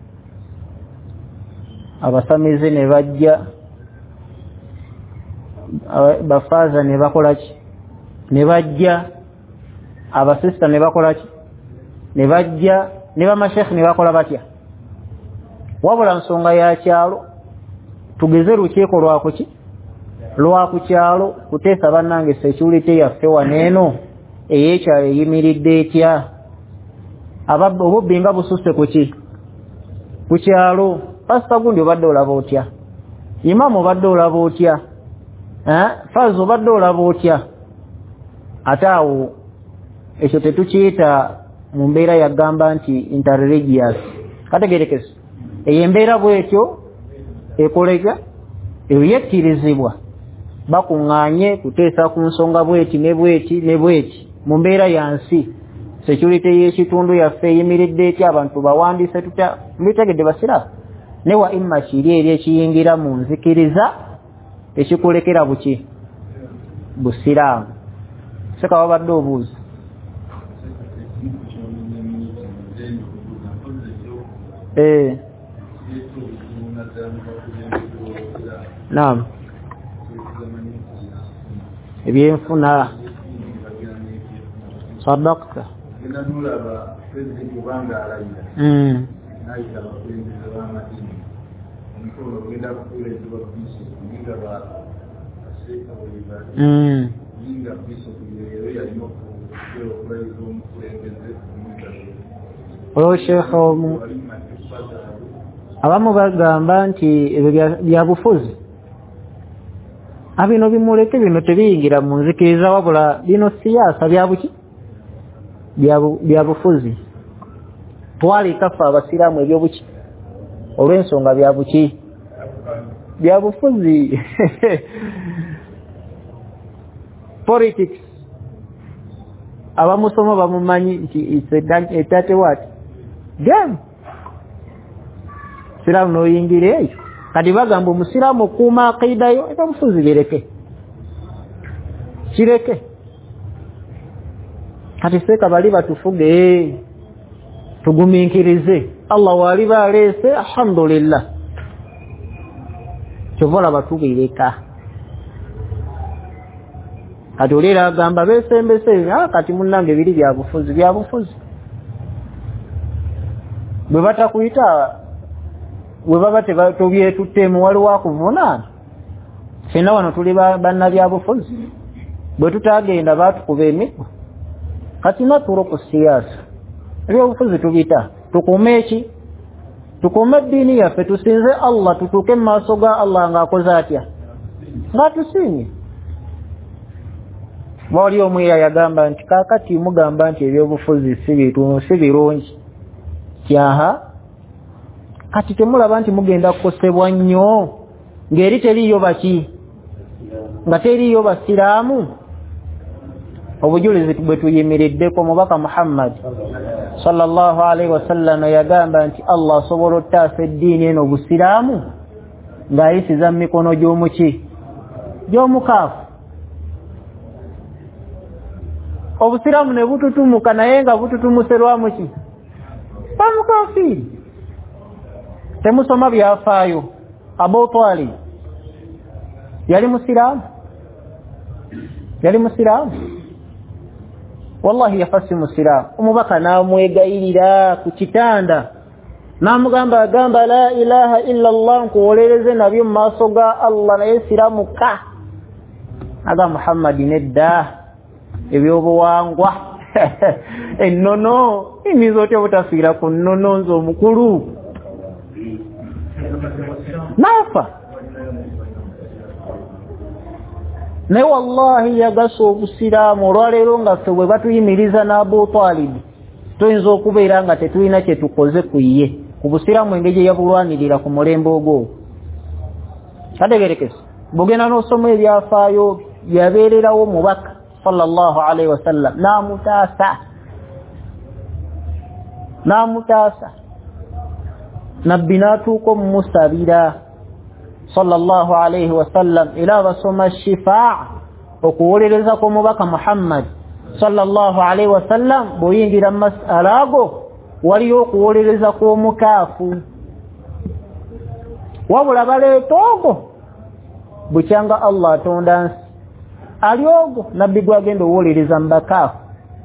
abasamize ne bajja, bafaaza ne bakola ki? Ne bajja, abasista ne bakola ki? Ne bajja, ne bamashekhi ne bakola batya? Wabula nsonga ya kyalo tugeze lukiiko lwakuki? Lwaku kyalo kuteesa bannange security yaffe waneeno ey'ekyalo eyimiridde etya? Obubbi nga bususse kuki? Ku kyalo. Pasita gundi obadde olaba otya? Imamu obadde olaba otya? Faazi obadde olaba otya? Ate awo ekyo tetukiyita mu mbeera yagamba nti interreligious. Kategerekese eyo embeera bwetyo ekoleka eyo yekkirizibwa bakuŋŋaanye kuteesa ku nsonga bweti ne bweti ne bweti mu mbeera yansi security y'ekitundu yaffe eyimiridde etya? Abantu bawandiise tutya? Mbitegedde basiraamu ne wa imma kiri eri ekiyingira mu nzikiriza ekikulekera buki? Busiraamu. Seka wabadde obuuza. Naam. Ebyenfuna sadaqta. Shekho abamu bagamba nti ebyo byabufuzi. Abino bimuleke, bino tebiyingira mu nzikiriza wabula bino siyaasa byabuki? Byabufuzi. Twalikafa abasiraamu ebyobuki? Olw'ensonga byabuki? Byabufuzi. Politics. Abamusoma bamumanyi nti etate what? Game. Siraamu n'oyingira eyo. Kati bagamba omusiraamu okuuma aqida yo ebyobufuzi bireke. Kireke. Kati seeka bali batufuge tugumiikirize. Allah waliba aleese alhamdulillah. Kyovola batubireka. Kati olera agamba besembese kati munnange biri byabufuzi. Bwe batakuyita bwe baba tobyetuttemu waliwo akuvunaana. Ffenna wano tuli bannabyabufuzi. Bwe tutagenda batukuba emiggo. Kati naturo ku siyaasa. Ebyobufuzi tubita. Tukume eki? Tukume eddiini yaffe tusinze Allah, tutuuke mu maaso ga Allah ng'akoze atya? Ng'atusiimye. Wali omu yagamba nti kaakati mugamba nti ebyobufuzi si birungi. Kyaha kati temulaba nti mugenda kukosebwa nnyo ngeri teriyo baki nga teriyo basiraamu. Obujulizi bwe tuyimiriddeko mubaka Muhammad sallallahu alaihi wasallam yagamba nti Allah asobola ottaasa eddiini eno obusiraamu ng'ayisiza mu mikono gy'omuki gy'omukaafu. Obusiraamu ne bututumuka naye nga bututumuserwamu ki bamukafiiri. Temusoma byafaayo. Abu Talib yali musiraamu, yali musiraamu, wallahi yafasi musiraamu. Omubaka n'amwegayirira ku kitanda n'amugamba agamba la ilaha illa Allah nkuwolereze nabyo mu maaso ga Allah naye siramuka. Aga Muhammad nedda ebyobuwangwa ennono emizo otya butafiira ku nnono nze omukulu nafa. Naye wallahi yagasa obusiraamu. Olwaleero nga ffe bwe batuyimiriza n'Abu Talib tuyinza okubeera nga tetulina kye tukoze ku ye ku busiraamu engeri gye yabulwanirira ku mulembe ogwo. Kategeerekese bw'ogenda n'osoma ebyafaayo yabeererawo mubaka sallallahu alaihi wasallam n'amutaasa nabbi n'atuuka omumusabira sallallahu alaihi wasallam era basoma shifaa okuwolereza ku mubaka Muhammad sallallahu alaihi wasallam. Bw'oyingira mu masala ago waliyo okuwolereza kw'omukaafu, wabula baleeta ogwo bukyanga Allah atonda nsi ali ogwo nabbi gwagenda owolereza mu bakaafu.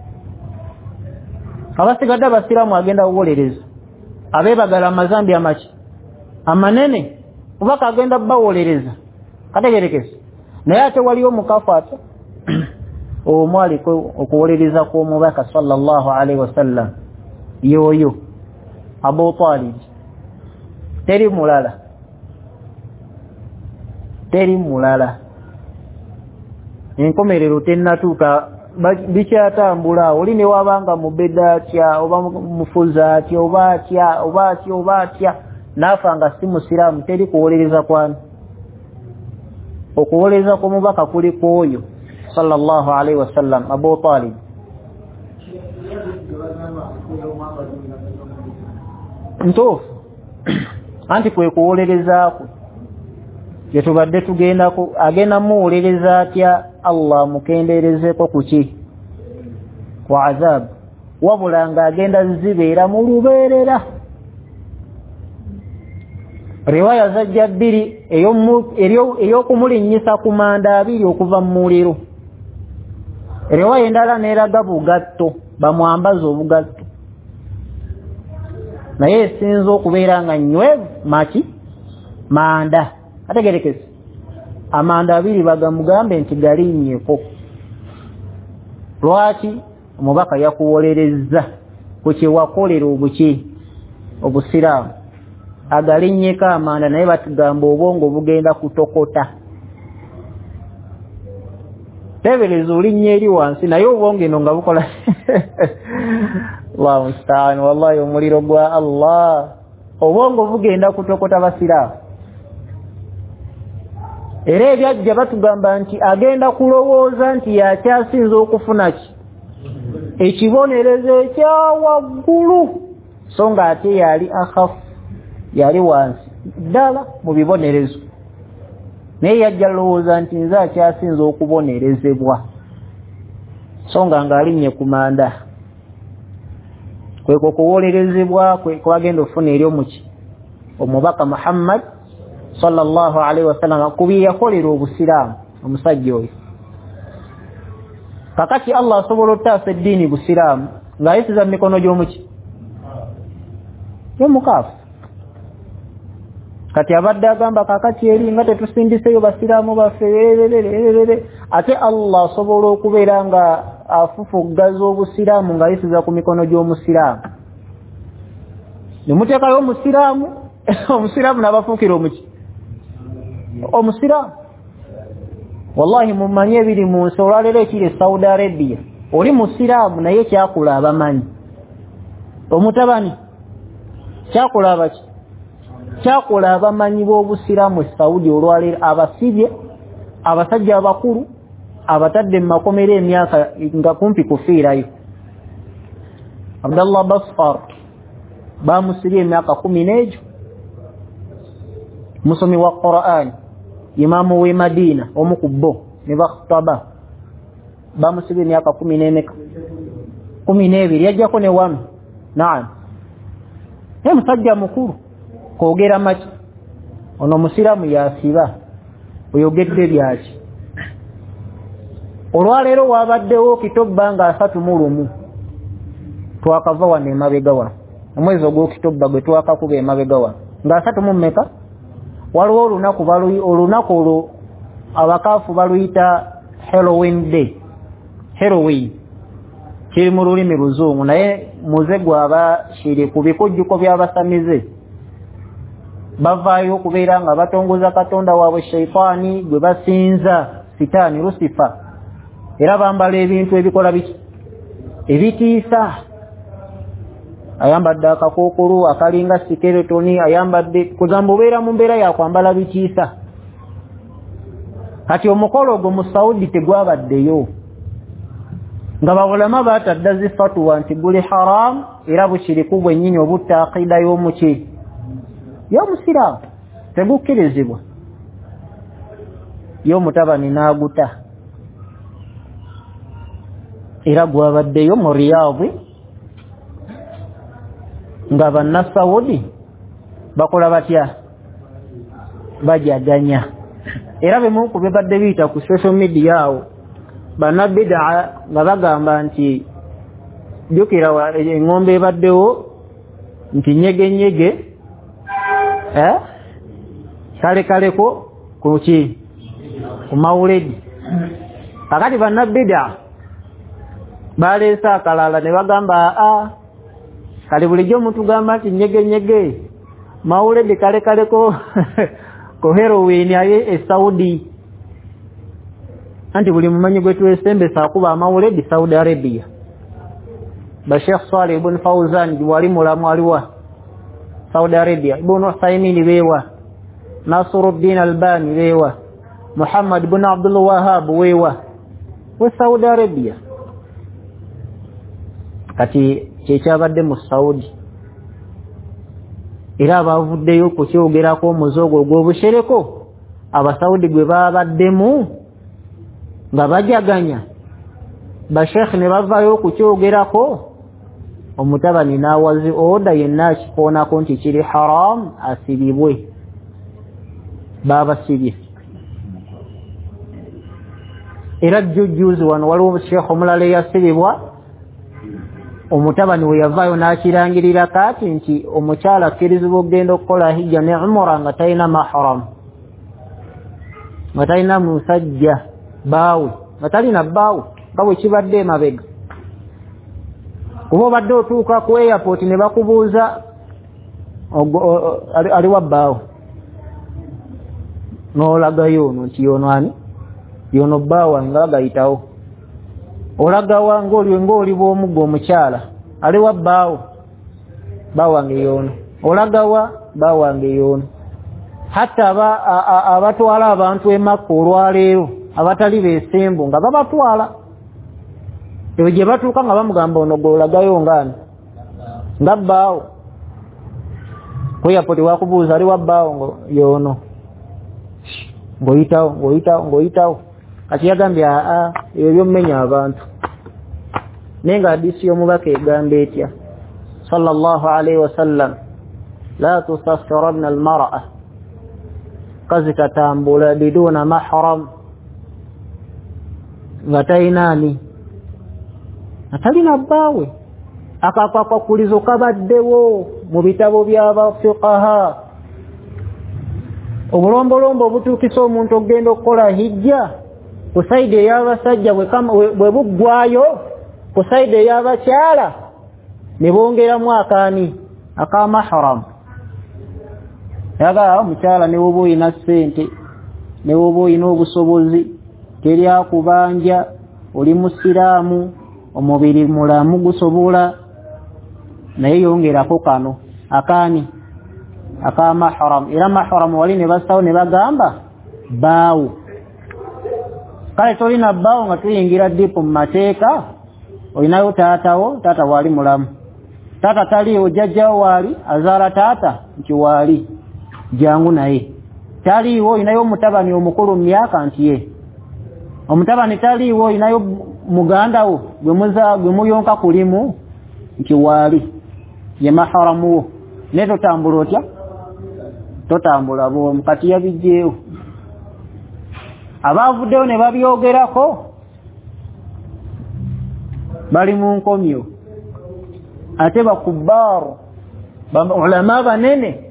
Abasigadde abasiraamu agenda owolereza abeebagala amazambi amaki amanene mubaka agenda bawolereza. Kategeerekese naye ate waliyo omukaafu ate omwaliko okuwolereza kw'omubaka sallallahu alaihi wasallam yoyo Abu Talib. Teri mulala, teri mulala. Enkomerero tennatuuka bikyatambula. Oli ne wabanga mubeda atya oba mufuza atya oba atya nafa nga si musiraamu teri kuwolereza kwani. Okuwolereza kw'omubaka kuli kwoyo sallallahu alaihi wasallam Abu Talib. Ntuufu anti kwe kuwolerezaako gye tubadde tugendako. Agenda muwolereza atya Allah mukendeerezeko kuki kwa azaabu, wabula nga agenda zibeera mu lubeerera. Riwaya zajja bbiri ey'okumulinnyisa ku manda 2 okuva mu muliro. Riwaya endala neeraga bugatto, bamwambaza obugatto, naye esinza okubeera nga nywevu maki manda. Ategerekese amanda 2 bagamugambe nti galinnyeko. Lwaki? Omubaka yakuwolereza ku kyewakolera obuki obusiraamu. Agalinnyeko amanda naye batugamba obwongo bugenda kutokota. Tebereza olinnye eri wansi naye obwongo eno nga bukola Allahu musta'an. Wallahi omuliro gwa Allah obwongo bugenda kutokota basiraamu. Era ebyajja batugamba nti agenda kulowooza nti yakyasinza okufuna ki ekibonerezo ekyawaggulu, so nga ate yali akhafu, yali wansi ddala mu bibonerezo, naye yajja lowooza nti nze akyasinza okubonerezebwa, so nga alinnye ku manda. Kweko kuwolerezebwa kwagenda ofuna eri omuki omubaka Muhammad sallallahu alaihi wasallam kubi yakolera obusiraamu omusajja oyo. Kakati Allah asobola ottaasa eddiini busiraamu ng'ayisiza mu mikono gy'omuki gy'omukaafu. Kati abadde agamba kakati eri nga tetusindiseyo basiraamu baffe, ate Allah asobola okubeera nga afufuggaza obusiraamu ng'ayisiza ku mikono gy'omusiraamu. Nemuteekayo omusiraamu omusiraamu n'abafuukira omuki omusiraamu. Wallahi mumanyi ebiri mu nsi. Olwaleero ekiri Saudi Arabia oli musiraamu naye kyakula abamanyi omutabani kyakulaba ki kyakola abamanyi b'obusiraamu Saudi olwaleero abasibye abasajja abakulu abatadde mu makomero emyaka nga kumpi kufiirayo. Abdallah Basfar bamusibye emyaka 10 musomi wa Qur'an imamu w'e Madina omu ku bo ne bakhtaba bamusibye emyaka 12 yajjako ne wano. Naam, ye musajja mukulu koogera maki ono musiraamu yasiba oyogedde byaki. Olwaleero wabaddewo kitobba nga 31 twakava wano emabega wano omwezi ogw'okitobba gwe twakakuba emabega wano nga 31 waliwo olunaku olwo abakaafu baluyita Halloween Day. Halloween kiri mu lulimi luzungu naye muze gwaba kiri ku bikujjuko by'abasamize bavaayo okubeera nga batongoza katonda waabwe Shaitaani gwe basinza Sitaani Lucifer, era bambala ebintu ebikola biki ebitiisa. Ayambadde akakookolo akalinga sikeletoni, ayambadde kugamba obeera mu mbeera ya kwambala bitiisa. Kati omukolo ogwo mu Saudi tegwabaddeyo nga bawulama batadda zifatuwa nti guli haram era bukiriku bwennyini obutta aqida y'omuki y'omusiraamu tegukkirizibwa. Y'omutabani n'aguta era gwabaddeyo mu Riyadh nga banna Saudi bakola batya bajaganya. Era bemu ku bibadde biyita ku social media awo bana bid'a nga bagamba nti jukira engombe ebaddewo nti nyege kaleko kuki ku mawuledi. Kakati bana bid'a baleesa akalala ne bagamba kale bulijjo omuntu gamba nti nyege mawuledi kaleko ko Halloween aye Saudi anti buli mumanyi gwe twesembesa akuba amawuledi Saudi Arabia. Ba Sheikh Saleh ibn Fawzan wali mulamu aliwa Saudi Arabia, Ibn Uthaymeen wewa, Nasiruddin Albani wewa, Muhammad ibn Abdul Wahhab wewa we Saudi Arabia. Kati kyekabadde mu Saudi era bavuddeyo ku kyogerako omuzogo ogw'obushereko abasaudi gwe babaddemu nga bajaganya bashekh ne bavayo ku kyogerako omutabani nawazi oda yenna akikoonako nti kiri haram asibibwe babasibye. Era jujjuzi wano waliwo shekh omulala yasibibwa omutabani we yavaayo n'akirangirira kati nti omukyala akkirizibwa okugenda okukola hijja ne umra nga talina mahram, nga talina musajja baawe, nga talina bbaawe nga bwe kibadde emabega. Kuba obadde otuuka ku airport ne bakubuuza aliwa bbaawe n'olagayo ono nti yono ani yono bbaawe nga gayitawo. Olagawa ng'oli bw'omuggo omukyala aliwa bbaawe wange yono, olagawa bbaawe wange yono. Hatta abatwala abantu e Makka olwaleero abatali beesembu nga babatwala eyo gye batuuka nga bamugamba ono gw'olagayo ngani nga bbaawe ku airport wakubuuza aliwa bbaawe yono ng'oyitawo. Kati yagambye ebyo by'omumenya abantu. Nenga hadisi y'omubaka egamba etya sallallahu alayhi wasallam la tusaffirna almar'a kazi katambula biduna mahram nga tayinaani atalina bbaawe. Akakwakulizo kabaddewo mu bitabo by'abafiqaha obulombolombo obutuukisa omuntu okugenda okukola hijja ku saidi ey'abasajja bwe buggwayo, ku saidi ey'abakyala ne bongeramu akaani aka mahram. Yaga omukyala ne woba oyina ssente ne woba oyina obusobozi teri akubanja, oli musiraamu, omubiri mulamu gusobola, naye yongerako kano akaani aka mahram era mahram wali ne basawo ne bagamba baawo kale tolina baawo nga tuyingira dipo mateeka olinayo taata wali mulamu taata taliwo jjajjawo wali azaala taata nti wali jangu naye taliwo olinayo omutabani omukulu mu myaka nti ye omutabani taliwo olinayo mugandawo gwe muyonka kulimu nti wali ye maharamuwo ne totambula otya totambula bwomu kati yabijjeewo abaavuddeyo ne babyogerako bali mu nkomyo ate bakubbaaro ulama banene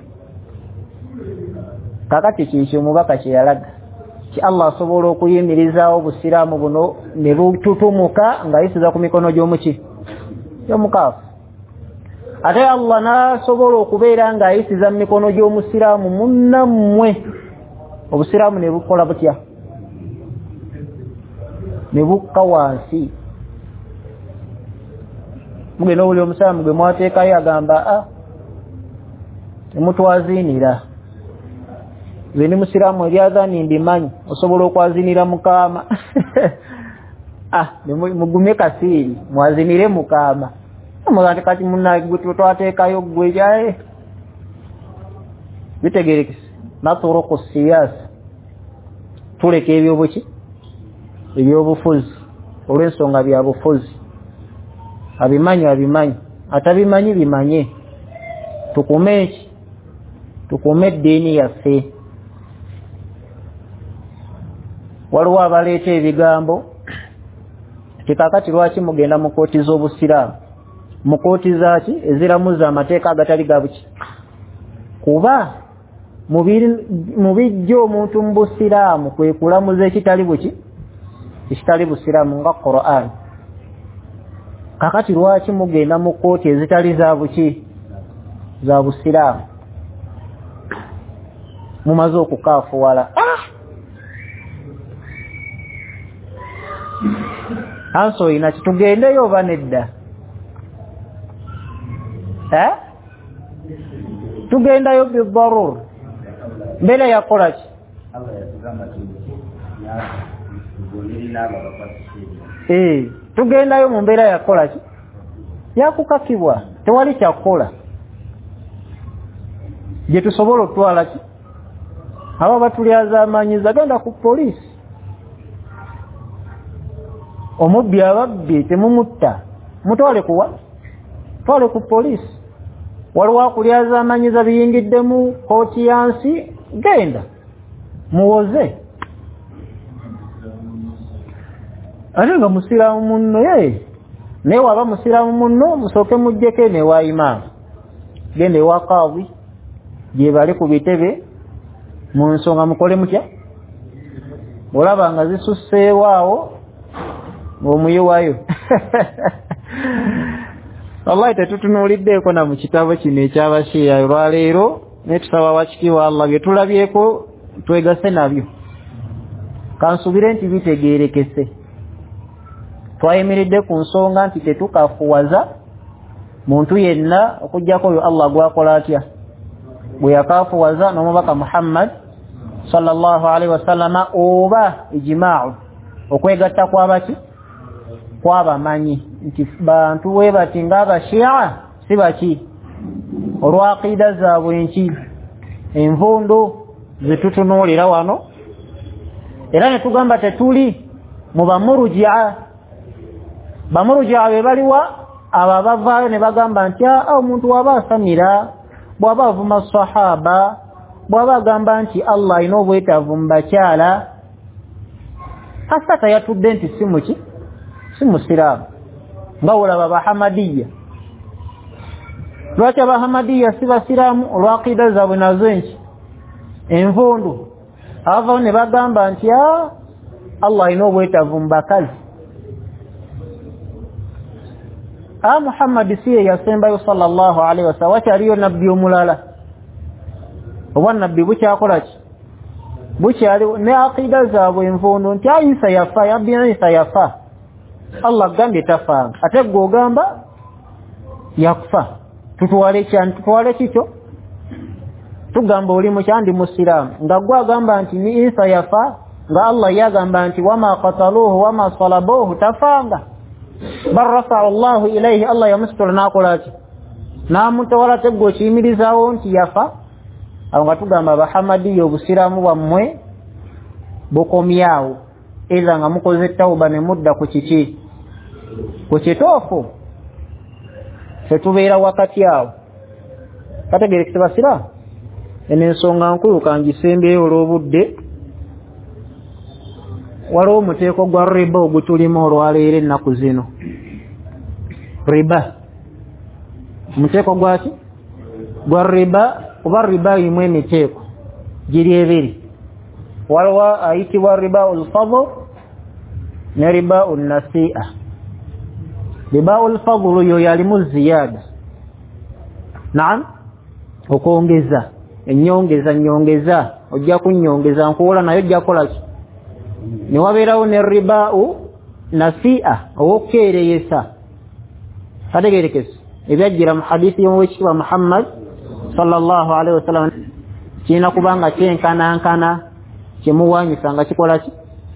kakati kinshi omubaka kye yalaga ki Allah asobola okuyimirizaawo obusiraamu buno ne bututumuka ng'ayisiza ku mikono gy'omukaafu ate Allah n'asobola okubeera ng'ayisiza mu mikono gy'omusiraamu munnammwe obusiraamu ne bukola butya ne bukka wansi mugenda buli omusiraamu gwe mwateekayo agamba temutwaziinira nze ndi musiraamu eryazani ndimanyi osobola okwazinira mukaama mugumye kasiiri mwazinire mukaama amugante kati munagwe twateekayo gwe jaye bitegerekese naturuku siyaasa tuleka ebyobuki ebyobufuzi olw'ensonga bya bufuzi abimanyi atabimanyi bimanye tukume eki tukume eddiini yaffe waliwo abaleeta ebigambo tikakati lwaki mugenda mu kooti z'obusiraamu mu kooti zaaki eziramuza amateeka agatali gabuki kuba mu bijjo omuntu mu busiraamu kwe kulamuza ekitali buki ekitali busiraamu nga Qur'an kakati lwaki mugenda mu kooti ezitali za buki za busiraamu mumaze okukaafuwala anso ina kitugendeyo oba nedda tugendayo bidarur mbele yakola ki tugendayo mu mbeera yakola ki yakukakibwa tewali kyakola gye tusobola okutwala ki aba batulyazamanyiza genda ku poliisi omubbi ababbi temumutta mutwale kuwa twale ku poliisi waliwo akulyazamanyiza biyingiddemu kooti yansi genda muwoze ate nga musiraamu munno naye waba musiraamu munno musooke mujjeko newa imaama genda ewa kaadhi gye bali ku bitebe mu nsonga mukole mutya olaba nga zisusseewaawo ng'omuyiwayo wallahi tetutunuuliddeeko na mu kitabo kino ekyabashiya olwaleero naye tusaba wakitiibwa Allah bye tulabyeko twegase nabyo kansubire nti bitegeerekese twayimiridde ku nsonga nti tetukafuwaza muntu yenna okujjako oyo Allah gwakola atya bwe yakaafuwaza n'omubaka Muhammad sallallahu alaihi wasallama oba ijma'u okwegatta kw'abaki kwabamanyi nti bantu we bati ng'abashia si baki olw'aqiida zaabwe enki envondo zetutunuulira wano era ne tugamba tetuli mu bamurujia be baliwa abo bavaayo ne bagamba nti omuntu waba asamira bw'aba avuma sahaba bw'aba agamba nti Allah alina obwetaavu mu bakyala asata yatudde nti si muki si musiraamu nga olaba bahamadiya lwaki abahamadiya si basiraamu olw'aqiida zaabwe nazo enki envondo abavaayo ne bagamba nti Allah alina obwetaavu mu bakazi Muhammad siye yasembayo sallallahu alaihi wasallam wakyaliyo nabbi omulala oba nabbi bukyakola ki bukyali ne aqida zaabwe envondo nti Isa yafa yabbi Isa yafa Allah gambye tafanga ate gw'ogamba yakufa tutwale kikyo tugamba oli mukyandi musiramu nga gwe agamba nti ni Isa yafa nga Allah yagamba nti wama qataluhu wama salabuhu tafanga bal rafa'a Allahu ilayhi Allah yamusitula nakolaki namutawala teggo kiyimirizawo nti yafa awo nga tugamba Bahamadi obusiramu bwammwe bukomyawo era nga mukoze tauba ne mudda ku kiki ku kitofu fetubeera wakati awo kategerekese basira enensonga nkulu kangisembeyo olw'obudde waliwo omuteeko gwa riba ogutulimu olwaleero ennaku zino riba omuteeko gwaki gwa riba kuba riba yimu emiteeko giri ebiri waliwo ayitibwa riba ulfadl ne riba unnasi'a riba ulfadl yo yalimu ziyada naam okwongeza nyongeza ojja kunyongeza nkuwola nayo ojja kolaki ne wabeerawo ne riba nasi'a owokukeereyesa kategerekese ebyajjira mu hadithi y'omuweekitiibwa Muhammad sallallahu alaihi wasallam kirina kubanga kyenkanankana kyemuwanyisa nga kikola ki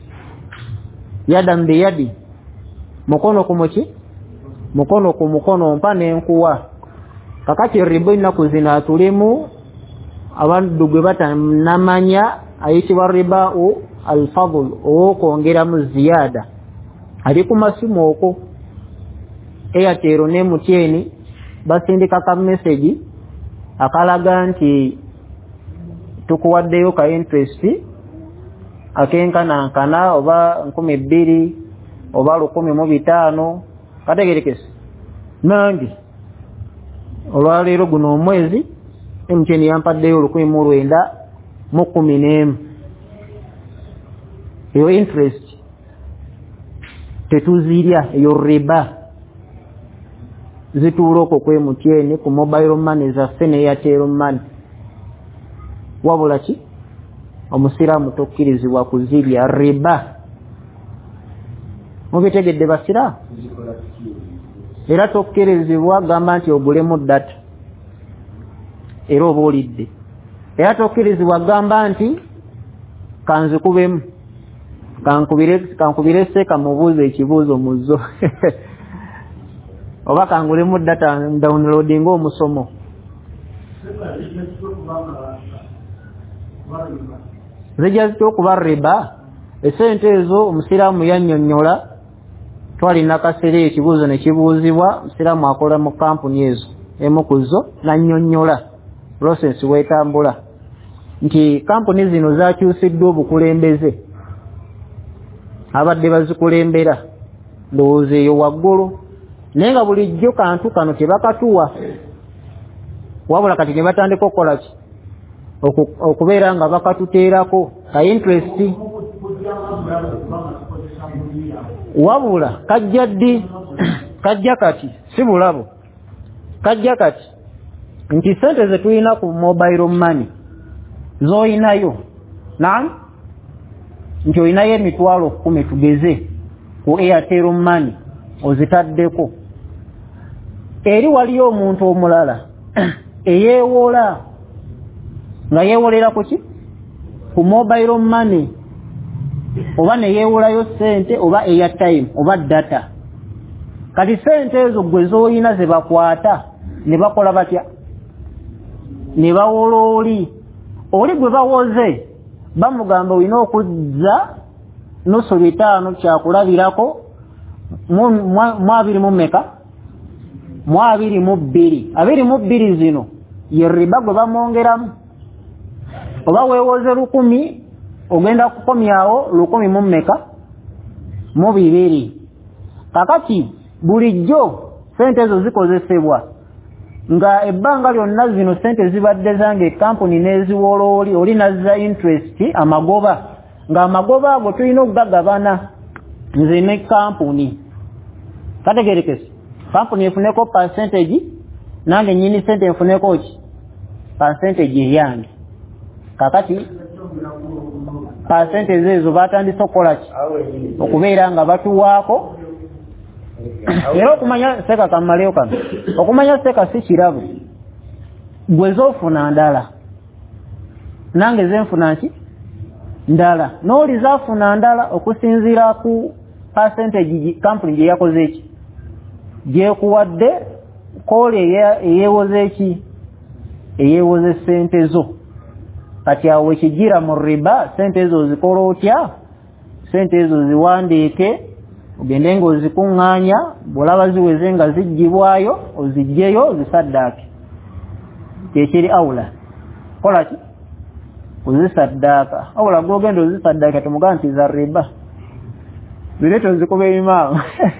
yadan biyadi mukono ku muki mukono ku mukono mpa n'enkuwa kakati riba ennaku zino atulimu abantu gwe batanamanya ayitibwa riba alfadl owokwongeramu ziyada ali ku masimu okwo Airtel ne MTN basindika ka message akalaga nti tukuwaddeyo ka interest akenkanankana oba 2,000 oba 1,500 kategerekese nange olwaleero guno omwezi MTN yampaddeyo 1,911 eyo interest tetuzirya eyo riba zituula okwo ku MTN ku mobile money zaffe ne Airtel money wabula ki omusiraamu tokkirizibwa kuzirya riba mubitegedde basiraamu era tokkirizibwa gamba nti ogulemu data era oba olidde era tokkirizibwa gamba nti kanzikubemu kankubire seka mubuuze ekibuuzo muzo oba kangulemu data downloading omusomo zijja zitokuba riba esente ezo omusiraamu yannyonnyola twalina kaseera ekibuuzo ne kibuuzibwa omusiraamu akola mu kampuni ezo emu ku zo nannyonnyola process wetambula nti kampuni zino zakyusiddwa obukulembeze abadde bazikulembera ndowooza eyo waggulu naye nga bulijjo kantu kano tebakatuwa wabula kati ne batandika okukola ki okubeera nga bakatuteerako ka interest wabula kajja ddi kajja kati si bulabo kajja kati nti sente ze tulina ku mobile money z'olinayo naam nti olinayo emitwalo 10 tugeze ku Airtel money ozitaddeko eri waliyo omuntu omulala eyeewola nga yeewolera ku ki ku mobile money oba ne yeewolayo sente oba airtime oba data kati sente ezo gwe z'olina ze bakwata ne bakola batya ne bawola oli gwe bawoze bamugamba olina okuzza nusu 5 kyakulabirako mu 20 mmeka mu 22 zino ye riba gwe bamwongeramu oba weewoze 1,000 ogenda kukomyawo 1,000 mu mmeka mu 2 kakati bulijjo sente ezo zikozesebwa nga ebbanga lyonna zino sente zibadde zange kampuni n'eziwola oli nazza interest amagoba nga amagoba ago tulina okugagabana nze ne kampuni kategerekese kampuni efuneko percentage nange nyini sente enfuneko ki percentage eyange kakati percentage ezo batandise okukola ki okubeera nga batuwaako era okumanya seka kamaleo kano okumanya seka si kirabo gwe zofuna ndala nange zenfuna ki ndala noli zafuna ndala okusinzira ku percentage company gye yakoze eki gye kuwadde kole eyewoze eki eyewoze sente zo kati awe kigira mu riba sente ezo zikola otya sente ezo ziwandiike ogende ng'ozikuŋŋaanya bw'olaba ziweze nga ziggyibwayo ozigyeyo zisaddaake kyekiri awula kola ki ozisaddaaka awula gwogenda ozisaddaaka temugaa nti za riba bireto nzikuba ebimaamu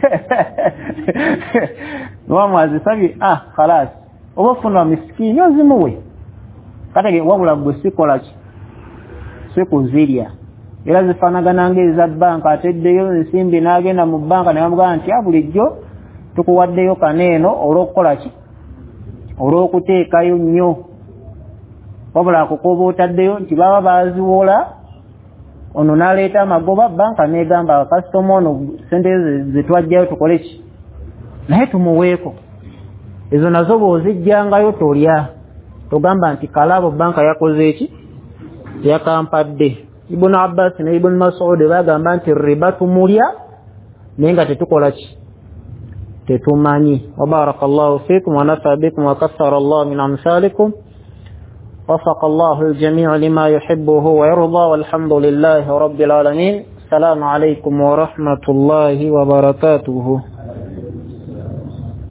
niwamu azisabye khalas oba ofuna misikini ozimuwe kati wabula gwe sikola ki sikuzirya era zifaanagana ng'eza banka ateddeyo ensimbi n'agenda mu banka ne bamugamba nti bulijjo tukuwaddeyo kaneeno olw'okukola ki olw'okuteekayo nnyo wabula akukuba otaddeyo nti baba baziwola ono n'aleeta amagoba banka n'egamba kasitoma ono sente zetwajjayo tukole ki naye tumuweeko ezo nazo bw'ozijjangayo tolya togamba nti kalabo banka yakoze eki yakampadde Ibn Abbas ne Ibn Mas'ud bagamba nti riba tumulya naye nga tetukola ki tetumanyi wa barakallahu fikum wa nafa bikum wa kaffara Allah min amsalikum وفق الله الجميع لما يحبه ويرضى والحمد لله رب العالمين السلام عليكم ورحمة الله وبركاته